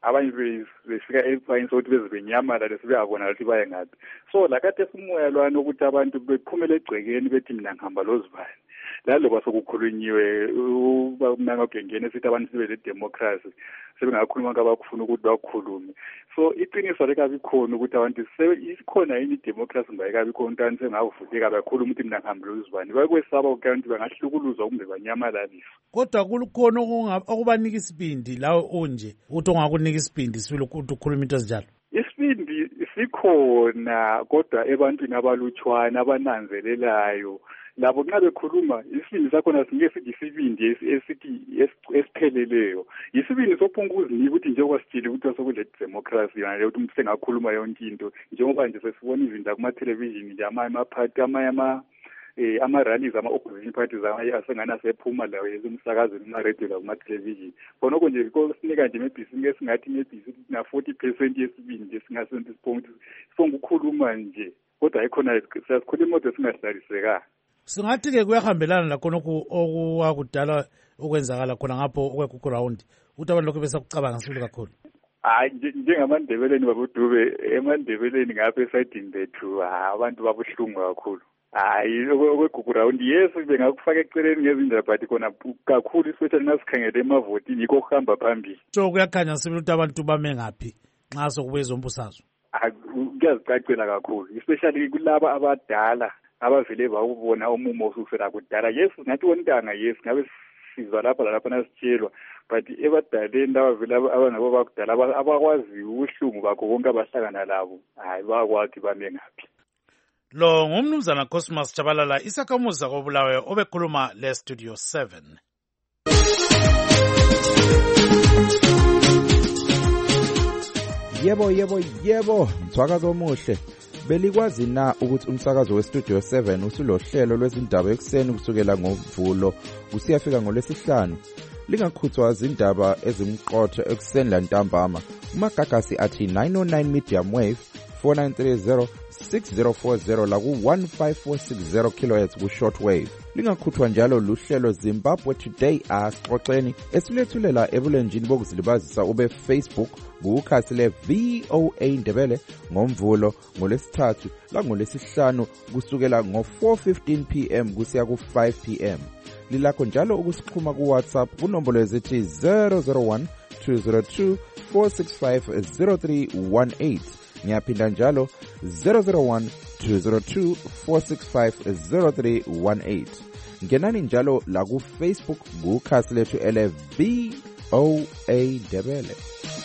abanye befika ephayini sokuthi bezibenyamalale sebeyabona ukuthi baye ngaphi. So lakade simoya lwana ukuthi abantu bephumele egcekeni bethi mina ngihamba lozibani laloba sokukhulunyiwe ubamnanga gengene sithi abantu sibe le-democracy sebengakhuluma ngabakufuna ukuthi bakhulume. So iqiniso lekabi khona ukuthi abantu ikhona yini i-democracy ngayikabi khona ukuthi sengavuteka bakhuluma ukuthi mina ngihamba lozibani bakwesaba ukuthi bangahlukuluzwa kumbe banyamalaliswa. Kodwa kukhona okubanika isibindi lawo unje uthi ongakunika isibindi sifile ukuthi ukhuluma into ezinjalo. Isibindi sikhona kodwa ebantwini abalutshwana abananzelelayo labo nxa bekhuluma isibindi sakhona singeke sithi isibindi esithi esipheleleyo. Isibindi sophunga ukuzinika ukuthi njengoba sitshile ukuthi sokule democracy yona ukuthi umuntu sengakhuluma yonke into njengoba nje sesibona izinto kuma-television nje amaphathi ama-rallies ama-opposition parties asengani asephuma lawo umsakazweni kuma-radio kuma-television khonokho nje sinika nje maybe singeke singathi maybe na-40% yesibindi esingasentisiphonger ukukhuluma nje kodwa ayikhona siyasikhuluma kodwa singahlalisekanga. Singathi-ke kuyahambelana lakhonokhu okwakudala okwenzakala khona ngapho okwe-ground ukuthi abantu lokhu besakucabanga sibili kakhulu. Hayi njengamandebeleni babudube emandebeleni ngapha esayidini bethu abantu babuhlungu kakhulu. Hayi okwe-ground yes bengakufaka eceleni ngezindaba but khona kakhulu especially nasikhangele emavotini yikho kuhamba phambili. So kuyakhanya sibili ukuthi abantu bame ngaphi nxa sokube ezombusazwe. Kuyazicacela kakhulu especially kulaba abadala abavele bawubona umumo osusela kudala. Yes ngathi wontanga yes ngabe sizwa lapha lalapha nasitshelwa but ebadaleni abavele abangabo bakudala abakwazi ubuhlungu bakho konke abahlangana labo hayi bakwazi bame ngaphi. Lo ngumnumzana Cosmas Chabalala isakhamuzi sakobulawayo obekhuluma le-Studio 7. Yebo, mthwakazi omuhle. Belikwazi na ukuthi umsakazo we-Studio 7 usulohlelo lwezindaba ekuseni kusukela ngoMvulo kusiyafika ngoLwesihlanu? Lingakhuthwa izindaba ezimqotho ekuseni lantambama. Umagagasi athi 909 medium wave 4930 6040 la ku-15460 kHz ku-short wave. Lingakhuthwa njalo luhlelo Zimbabwe Today asixoxeni esilethulela ebulenjini bokuzilibazisa ube Facebook kukhasi le-VOA Ndebele ngoMvulo ngoLwesithathu la ngoLwesihlanu kusukela ngo-4:15 PM kusiya ku-5 PM. Lilakho njalo ukusixhuma ku-WhatsApp kunombolo ezithi 001 202 465 0318. Ngiyaphinda njalo 001 202 465 0318. Ngenani njalo la ku Facebook kukhasi lethu ele VOA Ndebele.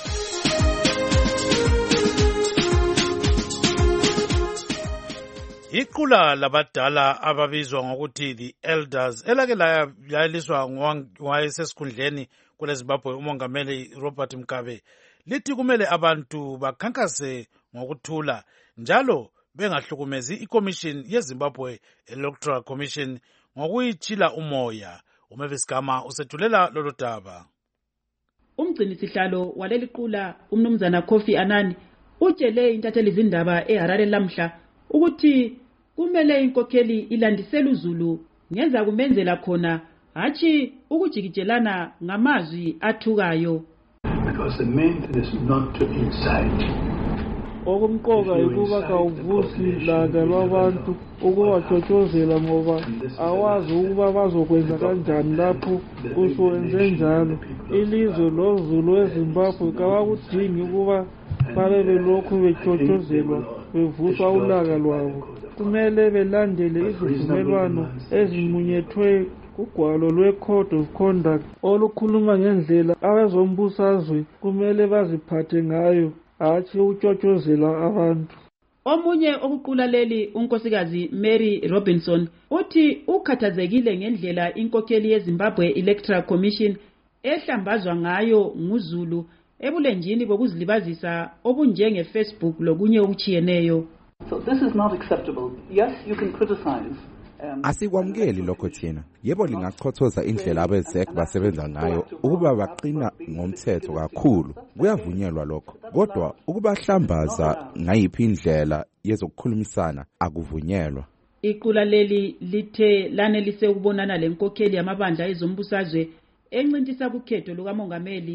Iqula labadala ababizwa ngokuthi the elders elake layaliswa ngowayesesikhundleni kule Zimbabwe umongameli Robert Mugabe lithi kumele abantu bakhankase ngokuthula njalo bengahlukumezi iCommission yeZimbabwe Electoral Commission ngokuyitshila umoya. Umavis Gama usethulela lolu daba. Umgcini sihlalo waleli qula umnumzana Kofi Annan utshele intatheli izindaba eHarare lamhla ukuthi kumele inkokheli ilandisele uZulu ngenza kumenzela khona hathi ukujikijelana ngamazwi athukayo. Because the main thing is not to incite. Okumqoka ukuba kawuvusi laka lwabantu ukubachochozela ngoba awazi ukuba bazokwenza kanjani lapho usuwenze njalo. Ilizwe loZulu eZimbabwe kabakudingi ukuba babe belokhu bechochozelwa bevuswa ulaka lwabo. Kumele belandele izivumelwano ezimunyethwe ugwalo lwe-Code of Conduct olukhuluma ngendlela abezombusazwe kumele baziphathe ngayo hathi uchochozela abantu. Omunye okuqula leli unkosikazi Mary Robinson uthi ukhathazekile ngendlela inkokheli yeZimbabwe Electoral Commission ehlambazwa ngayo nguZulu ebulenjini bokuzilibazisa obunjenge Facebook lokunye okuchiyeneyo. So this is not acceptable. Yes, you can criticize. Asikwamukeli lokho thina. Yebo lingachothoza indlela abezek basebenza ngayo ukuba baqina ngomthetho kakhulu. Kuyavunyelwa lokho. Kodwa ukubahlambaza ngayiphi indlela yezokukhulumisana akuvunyelwa. Iqula leli lithe lanelise ukubonana lenkokheli yamabandla ezombusazwe encintisa kukhetho lukamongameli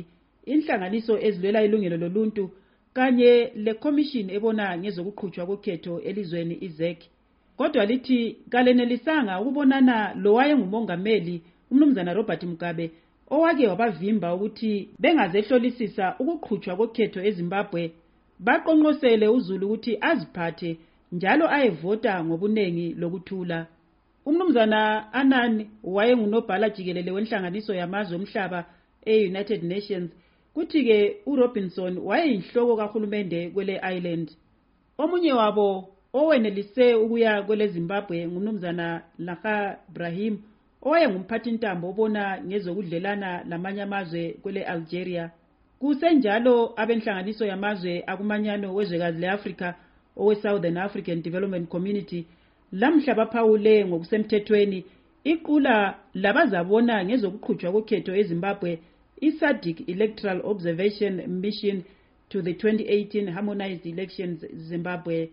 inhlanganiso ezilwela ilungelo loluntu kanye le-commission ebona ngezokuqhutshwa kokhetho elizweni iZEC. Kodwa lithi kalenelisanga ukubonana lo wayengumongameli umnumzana Robert Mugabe owake wabavimba ukuthi bengazehlolisisa ukuqhutshwa kokhetho eZimbabwe, baqonqosele uZulu ukuthi aziphathe njalo ayevota ngobunengi lokuthula. Umnumzana Anani wayengunobhala jikelele wenhlanganiso yamazwe omhlaba e-United Nations, kuthi-ke uRobinson wayeyinhloko kahulumende kwele island. Omunye wabo owenelise ukuya kwele Zimbabwe ngumnumzana Naga Brahim owayengumphathintambo obona ngezokudlelana lamanye amazwe kwele Algeria. Kusenjalo abenhlanganiso yamazwe akumanyano wezwekazi le-Afrika owe-Southern African Development Community lamhla baphawule ngokusemthethweni iqula labazabona ngezokuqhutshwa kokhetho eZimbabwe i-SADC Electoral Observation Mission to the 2018 Harmonized Elections Zimbabwe.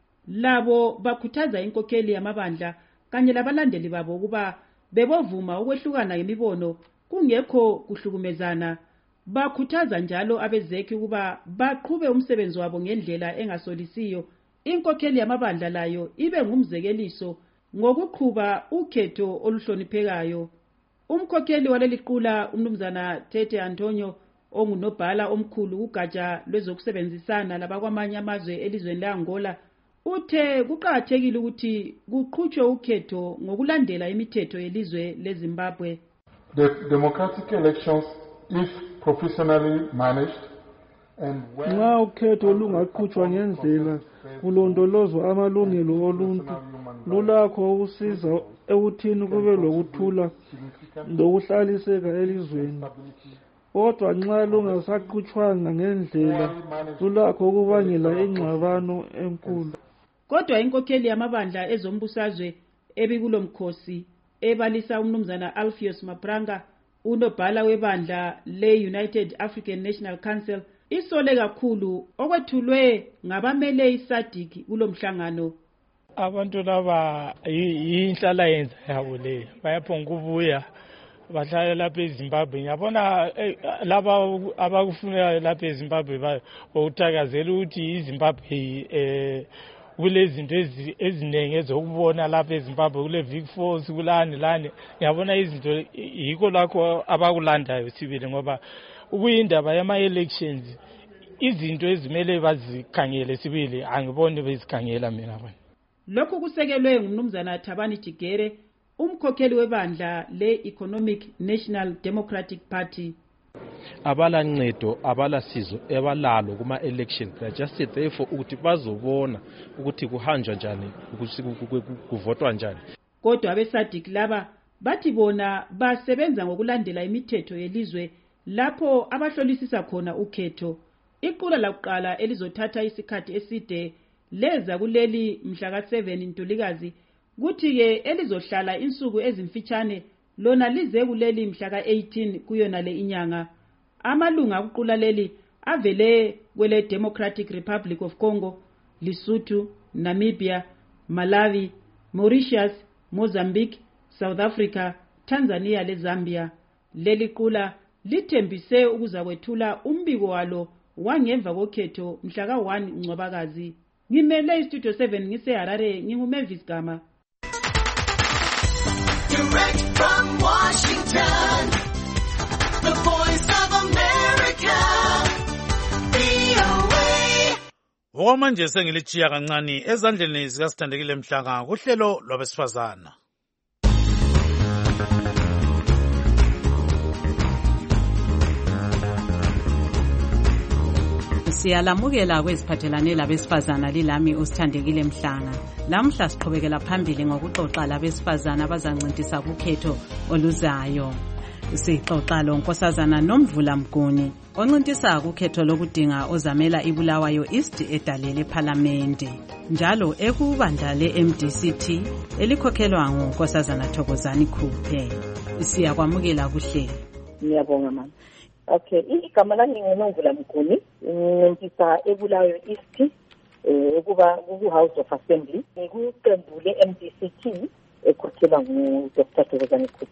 Labo bakhuthaza inkokheli yamabandla kanye labalandeli babo ukuba bebovuma ukwehlukana ngemibono kungekho kuhlukumezana. Bakhuthaza njalo abeZEC ukuba baqhube umsebenzi wabo ngendlela engasolisiyo. Inkokheli yamabandla layo ibe ngumzekeliso ngokuqhuba ukhetho oluhloniphekayo. Umkhokheli waleliqula umnumzana Tete Antonio ongunobhala omkhulu kugatsha lwezokusebenzisana labakwamanye amazwe elizweni le-Angola uthe kuqakathekile ukuthi kuqhutshwe ukhetho ngokulandela imithetho yelizwe leZimbabwe. The democratic elections, if professionally managed and nxa ukhetho lungaqhutshwa ngendlela kulondolozwa amalungelo oluntu lulakho ukusiza ekuthini kube lokuthula lokuhlaliseka elizweni. Kodwa nxa lungasaqhutshwanga ngendlela lulakho ukubangela ingxabano enkulu. Kodwa inkokheli yamabandla ezombusazwe ebikulo mkhosi ebalisa umnumzana Alpheus Mapranga unobhala webandla le-United African National Council isole kakhulu okwethulwe ngabamele iSADC kulo mhlangano. Abantu laba yinhlalayenza yabo le bayaphonga ukubuya bahlala lapha eZimbabwe. Ngiyabona laba abakufuna lapha eZimbabwe bawuthakazela ukuthi iZimbabwe kulezinto eziningi ezokubona lapha eZimbabwe, kule Vic Falls kulani. Ngiyabona izinto yikho lakho abakulandayo sibili, ngoba ukuyindaba yama-elections izinto ezimele bazikhangele sibili angiboni bezikhangela mina bona. Lokhu kusekelwe ngumnumzana Thabani Jigere, umkhokheli webandla le-Economic National Democratic Party. Abala ncedo abala sizo ebalalo kuma elections, they just said therefore ukuthi bazobona ukuthi kuhanjwa njani, kuvotwa njani. Kodwa abeSADC laba bathi bona basebenza ngokulandela imithetho yelizwe lapho abahlolisisa khona ukhetho. Iqula lakuqala elizothatha isikhathi eside leza kuleli mhla ka7 Ntulikazi, kuthi-ke elizohlala insuku ezimfitshane lona lize kuleli mhla ka18 kuyona le inyanga. Amalunga akuqula leli avele kwele Democratic Republic of Congo, Lesotho, Namibia, Malawi, Mauritius, Mozambique, South Africa, Tanzania le Zambia. Leli qula lithembise ukuzakwethula umbiko walo wangemva kokhetho mhla ka1 Ncwabakazi. Ngimele iStudio 7 ngiseHarare, nginguMavis Gama. Direct from Washington, the voice of America, VOA. Okwamanje sengilichiya kancane ezandleni zikasithandekile Mhlanga kuhlelo lwabesifazana. Siyalamukela kweziphathelane labesifazana lilami usithandekile Mhlanga. Lamhla siqhubekela phambili ngokuxoxa labesifazana abazancintisa kukhetho oluzayo. Sixoxa lonkosazana Nomvula Mguni oncintisa kukhetho lokudinga ozamela iBulawayo East edalele eParliament. Njalo ekubandla le-MDCT elikhokhelwa ngunkosazana Thokozani Khuphe. Siyakwamukela kuhle. Ngiyabonga mama. Okay, igama lami nguNomvula Mguni, ngincintisa eBulawayo East ukuba ku-House of Assembly, ngikuqembu le-MDCT ekhokhelwa nguDr. Thokozani Khuphe.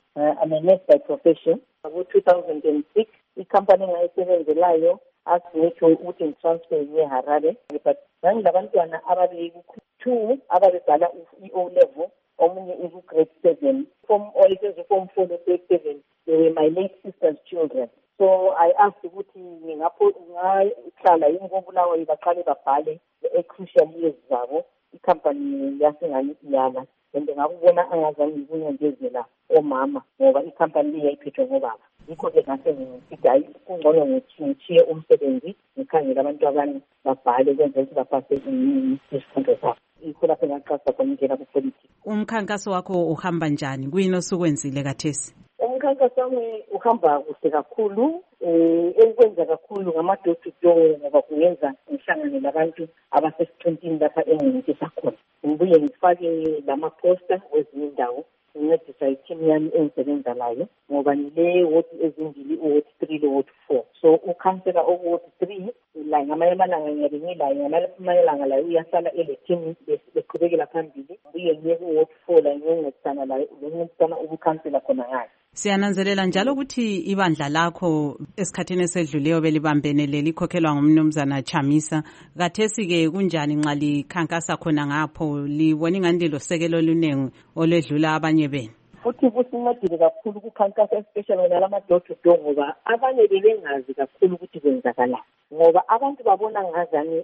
I'm a nurse by profession. Ngo-2006, i-company engayisebenzelayo asked me ukuthi ngitransfer ngeHarare, but ngangilabantwana ababeku-2 ababebhala i-O level, omunye iku-grade 7. Form 4 grade 7, they were my late sister's children. So I asked ukuthi ngingahlala yini koBulawayo baqale babhale e-crucial years zabo, i-company yasengiyala. And ngakubona angazange ngibunyangezela omama ngoba i-company le yayiphethwe ngobaba. Yikho-ke ngase ngithi hayi kungcono ngitshiye umsebenzi ngikhangele abantu abanye babhale kwenzela ukuthi bapase isifundo zabo. Yikho lapho ngaqasa khona ingena kupolitiki. Umkhankaso wakho uhamba njani? Kuyini osukwenzile kathesi? Umkhankaso wami uhamba kuhle kakhulu, engikwenza kakhulu ngama-door to door ngoba kungenza ngihlangane labantu abasesiqintini lapha engingitisa khona. Ngibuye ngifake lama-poster kwezinye indawo ngincedisa i-team yami engisebenza layo ngoba ngile wodi ezimbili, uwodi 3 lowodi 4. So ukhansela okuwodi 3 la ngamanye amalanga ngiyabe ngilayo, ngamanye amalanga layo uyahlala ele-team beqhubekela phambili. Ngibuye ngiye kuwodi 4 la ngiyoncedisana layo, ngiyoncedisana ukukhansela khona ngayo. Siyananzelela njalo ukuthi ibandla lakho esikhathini esedluleyo belibambene likhokhelwa ngumnumzana Chamisa. Kathesi-ke kunjani nxa likhankasa khona ngapho? Libona ingani lilosekelo olunengi olwedlula abanye benu? Futhi kusincedile kakhulu ukukhankasa, especially wena lama-door to door ngoba abanye bebengazi kakhulu ukuthi kwenzakalani. Ngoba abantu babona ngazani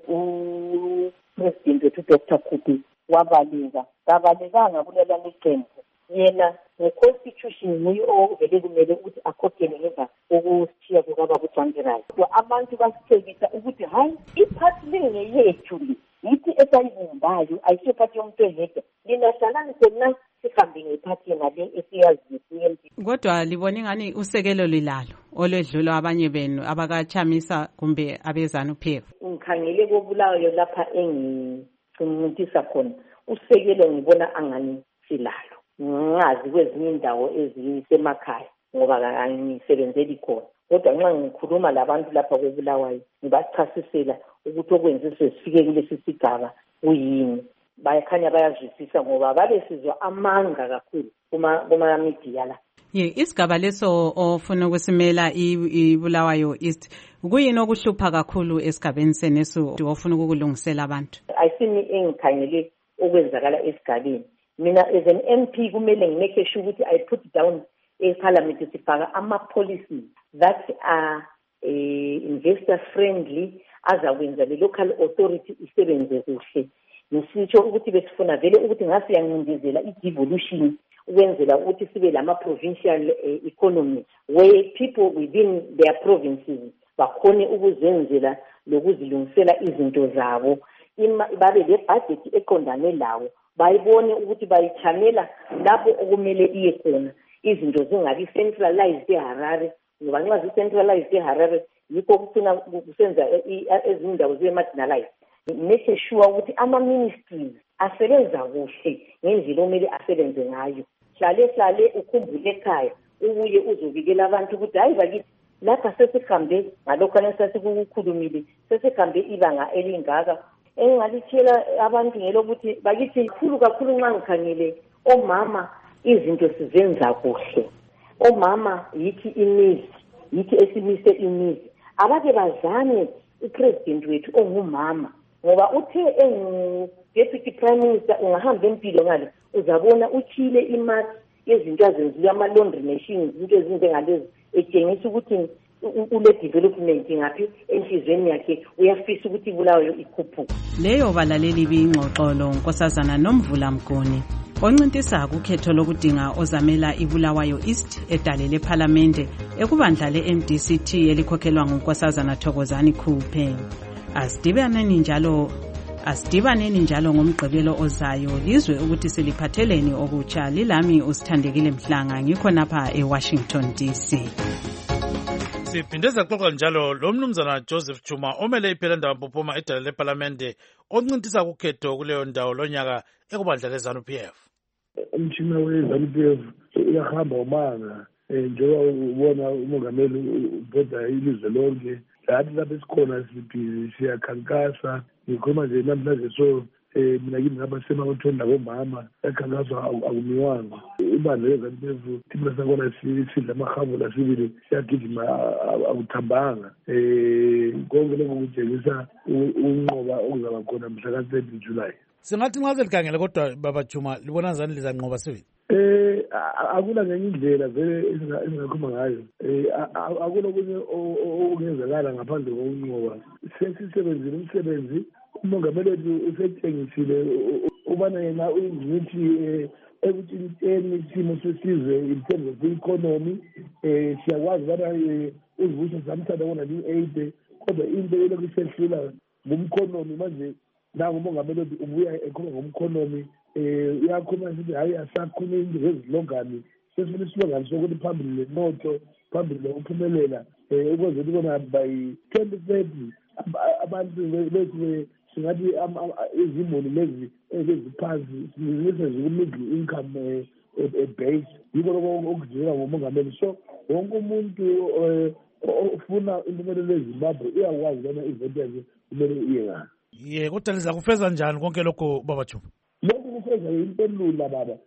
upresident wethu Dr. Kubi wabaleka. Kabalekanga kulela leqembu. Yena nge-constitution nguye ovele kumele ukuthi akhokhele ngemva kokushiya kukaba kuJwangerani. Abantu basithekisa ukuthi hayi iphathi le ngeyethu le, yithi esayibumbayo, ayisiyo phathi yomuntu oyedwa. Linahlangane khona sihambe ngephathi ngale esiyaziyo. Kodwa libona ingani usekelo lilalo olwedlula abanye benu abakachamisa kumbe abezanu-PF? Ngikhangele koBulawayo lapha engincintisa khona, usekelo ngibona angani silalo. Ngazi kwezinye indawo ezisemakhaya ngoba angisebenzeli khona, kodwa nxa ngikhuluma labantu lapha koBulawayo ngibachasisela ukuthi okwenze sesifike kulesi sigaba kuyini. Bayakhanya bayazwisisa ngoba babesizwa amanga kakhulu kuma-media la. Isigaba leso ofuna ukusimela iBulawayo East, kuyini okuhlupha kakhulu esigabeni seneso ofuna ukukulungisela abantu? Ayisimi engikhangele okwenzakala esigabeni. Mina as an MP kumele ngimake sure ukuthi I put down eParliament sifaka ama-policies that are investor friendly azakwenza le local authority isebenze kuhle. Ngisitsho ukuthi besifuna vele ukuthi ngasiyancindezela i-devolution ukwenzela ukuthi sibe lama-provincial economy where people within their provinces bakhone ukuzenzela lokuzilungisela izinto zabo, babe le-budget eqondane lawo, bayibone ukuthi bayichanela lapho okumele iye khona. Izinto zingabi centralized eHarare ngoba nxa zi-centralized eHarare yikho kucina kusenza ezinye indawo zibe-marginalized. Make sure ukuthi ama-ministries asebenza kuhle ngendlela omele asebenze ngayo. Hlale ukhumbule ekhaya ubuye uzobikela abantu ukuthi hayi bakithi lapha sesihambe ngalokhana sasikukhulumile, sesihambe ibanga elingaka. Engalitshela abantu ngelokuthi bakithi kakhulu nxa ngikhangele omama izinto sizenza kuhle. Omama yithi imizi, yithi esimise imizi. Abake bazame upresident wethu ongumama ngoba uthe deputy prime minister ungahamba empilo ngale uzabona uthile imali yezinto azenziwe ama-laundry machines, into ezinjengalezi, etshengisa ukuthi ule development ngaphi enhlizweni yakhe uyafisa ukuthi iBulawayo ikhuphuke. Leyo balaleli bingxoxolo Nkosazana Nomvula Mguni oncintisa kukhetho lokudinga ozamela iBulawayo East edalele eParliamente ekubandla le-MDCT elikhokhelwa nguNkosazana Thokozani Khuphe. Asidibaneni njalo ngomgqibelo ozayo lizwe ukuthi siliphatheleni okutsha. Lilami uSithandekile Mhlanga, ngikho napha eWashington DC. Siphinde saxoxa njalo lo mnumzana Joseph Chuma omele iPhela Mpophoma edalele eParliamente oncintisa kukhetho kuleyo ndawo lonyaka ekubandla leZanu-PF. Umshina weZanu-PF uyahamba umanga njengoba ubona umongameli ubhoda ilizwe lonke. Lathi lapho esikhona siyakhankasa, ngikhuluma nje namhlanje so mina kimi ngapha semakothoni labomama ekhankaswa akumiwanga ibandla leZANU-PF thina sakona sidla amahabula sibili siyagijima akuthambanga konke lokho kutshengisa ukunqoba okuzaba khona mhla ka-3 July. Singathi nxa selikhangele kodwa Baba Juma libona ngani lizanqoba sibili? Akula ngenye indlela vele esingakhuluma ngayo. Akula okunye okungenzekala ngaphandle kokunqoba. Sesisebenzile umsebenzi, umongameli wethu usetshengisile ubana yena uyingcitshi ekutshintsheni isimo sesizwe in terms of economy. Siyakwazi ubana uzibusa zamthatha ngo-1980 kodwa into elokhu isehlula ngumkhonomi manje nangu umongameli wethu ubuya ekhuluma ngomkhonomi. Uyakhuluma nje hayi asakhuluma into zezilogani sesifuna isilogani sokuthi phambili lenotho phambili lokuphumelela ukuze kubona by 2030 abantu bethu singathi izimuli lezi eziphansi sizimise ku-middle income base yiko lokho okudingeka ngomongameli. So wonke umuntu ofuna impumelelo eZimbabwe uyakwazi bona ivoti yakhe kumele iye ngani. Kodwa liza kufeza njani konke lokho Baba Juma? Lokhu kufeza impendula baba.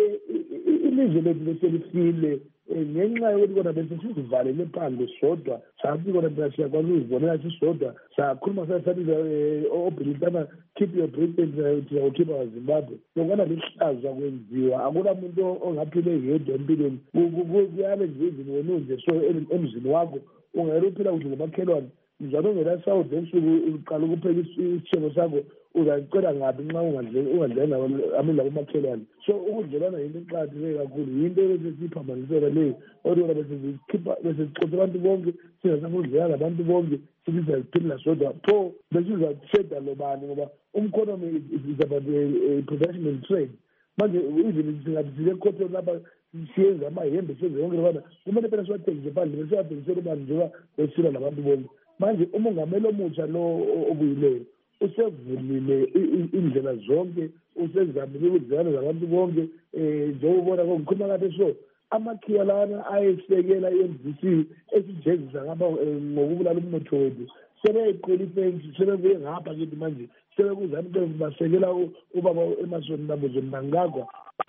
Ilizwe lethu beselifile ngenxa yokuthi kona bese sizivalele phandle sodwa sathi kona phela siyakwazi ukuzibonela sisodwa sakhuluma sasabiza obhilitana keep your Britain siyakukhipha Zimbabwe. Lokwana lihlaza kwenziwa akula muntu ongaphile yedwa empilweni kuyale nje izinto wena unje so emzini wakho ungayiphila kuhle ngomakhelwane njalo ngela South ensuku uqala ukupheka isithebo sakho uzayicela ngapi nxa ungadlela labomakhelwane. So ukudlelana yinto eqakatheke kakhulu yinto ebesesiyiphambanisela leyo odwa besicotha abantu bonke singasafundlela labantu bonke sibiza ziphila sodwa pho besizasheda lobani ngoba umkhonomi is about production and trade. Manje even singathi sile khothoni lapha siyenza amahembe senze yonke lobana kumele phela siwathengise phandle besiwadengisela ubani njengoba besila labantu bonke. Manje umongameli omutsha lo obuyileyo usevulile indlela zonke usezamile ukudlana zabantu bonke njengobona kongikhuluma kade so amakhiya lana ayesekela i-MDC esijezisa ngapha ngokubulala umnotho wethu sebeyiqela ifensi sebebuye ngapha kithi manje sebekuzani basekela ubaba emasoni nabo Mnangagwa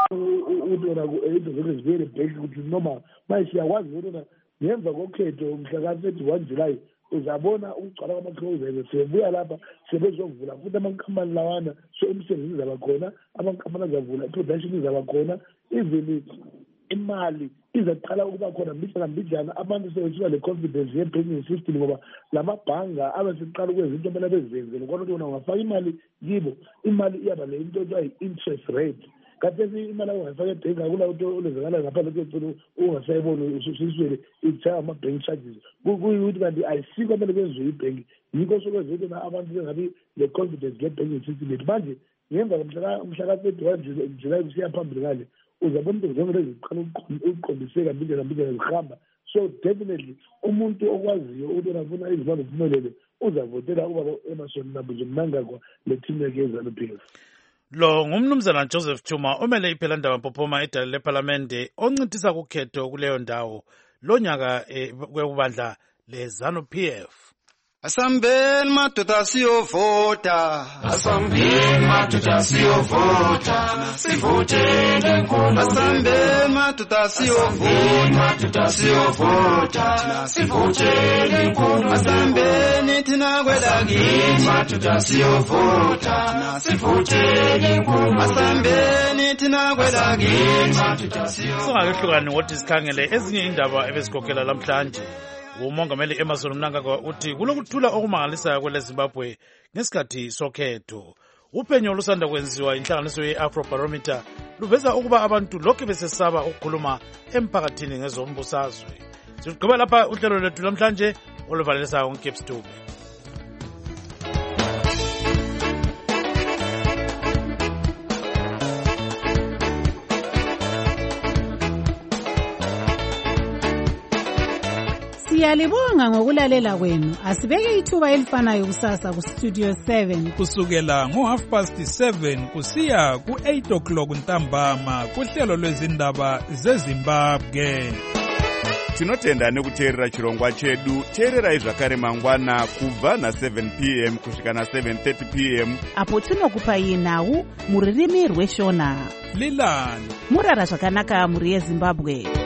uthi wona into zonke zivele bheki ukuthi noma manje siyakwazi ukuthi ngemva kokhetho mhla ka-31 July uzabona ukugcwala kwamakhozi sebuya lapha sebezovula futhi amankampani lawana so imisebenzi izaba khona amankampani azavula i-production izaba khona even imali izaqala ukuba khona mbijana abantu sebethuka le-confidence ye-banking system ngoba lamabhanga abeseqala ukwenza into kumele bezenzele kodwa ukuthi wona ungafaka imali kibo imali iyaba le into ethiwa yi-interest rate kathesi imali ongayifaka ebhenki akula into olenzakala ngaphandle kwecela ungasayiboni ususiswele itshaya ama-bank charges kuyikuthi kanti ayisikho kumele kwenziwe ibhenki yikho sokwenza ukuthi abantu bengabi le-confidence nge-banking system yethu manje ngemva mhla ka-31 July kusiya phambili ngale uzabona into zonke lezi ziqala ukuqondiseka mbijana zihamba. So definitely umuntu okwaziyo ukuthi afuna iZimbabwe iphumelele uzavotela ubaba emasoni nabo Mnangagwa le-team yakhe yeZANU-PF. Lo ngumnumzana Joseph Chuma omele iPhelandaba Mpophoma edale leParlamente oncintisa kukhetho kuleyo ndawo lonyaka kwebandla leZANU-PF. Asambeni madoda siyovota. Asambeni madoda siyovota. Sivotele nkolo. Asambeni madoda siyovota. Madoda siyovota. Sivotele nkolo. Asambeni thina kwelakini. Madoda siyovota. Sivotele nkolo. Asambeni thina kwelakini. Madoda siyovota. Singakehlukani ngothi sikhangele ezinye indaba ebezikhokhela lamhlanje. Umongameli Emmerson Mnangagwa uthi kulokuthula okumangalisayo kwele Zimbabwe ngesikhathi sokhetho. Uphenyo lusanda kwenziwa inhlanganiso ye-Afrobarometer luveza ukuba abantu lokhu besesaba ukukhuluma emphakathini ngezombusazwe. Sigqiba lapha uhlelo lwethu namhlanje oluvalelisayo ngoCape Town. Siyalibonga ngokulalela kwenu. Asibeke ithuba elifanayo kusasa ku Studio 7 kusukela ngo7:30 kusiya ku8 o'clock ntambama kuhlelo lwezindaba zeZimbabwe. tinotenda nekuteerera chirongwa chedu. teererai zvakare mangwana kubva na7 p.m. kusvika na7:30 p.m. apo tinokupai nhau muririmi rweshona. Lilani murara zvakanaka muri yeZimbabwe.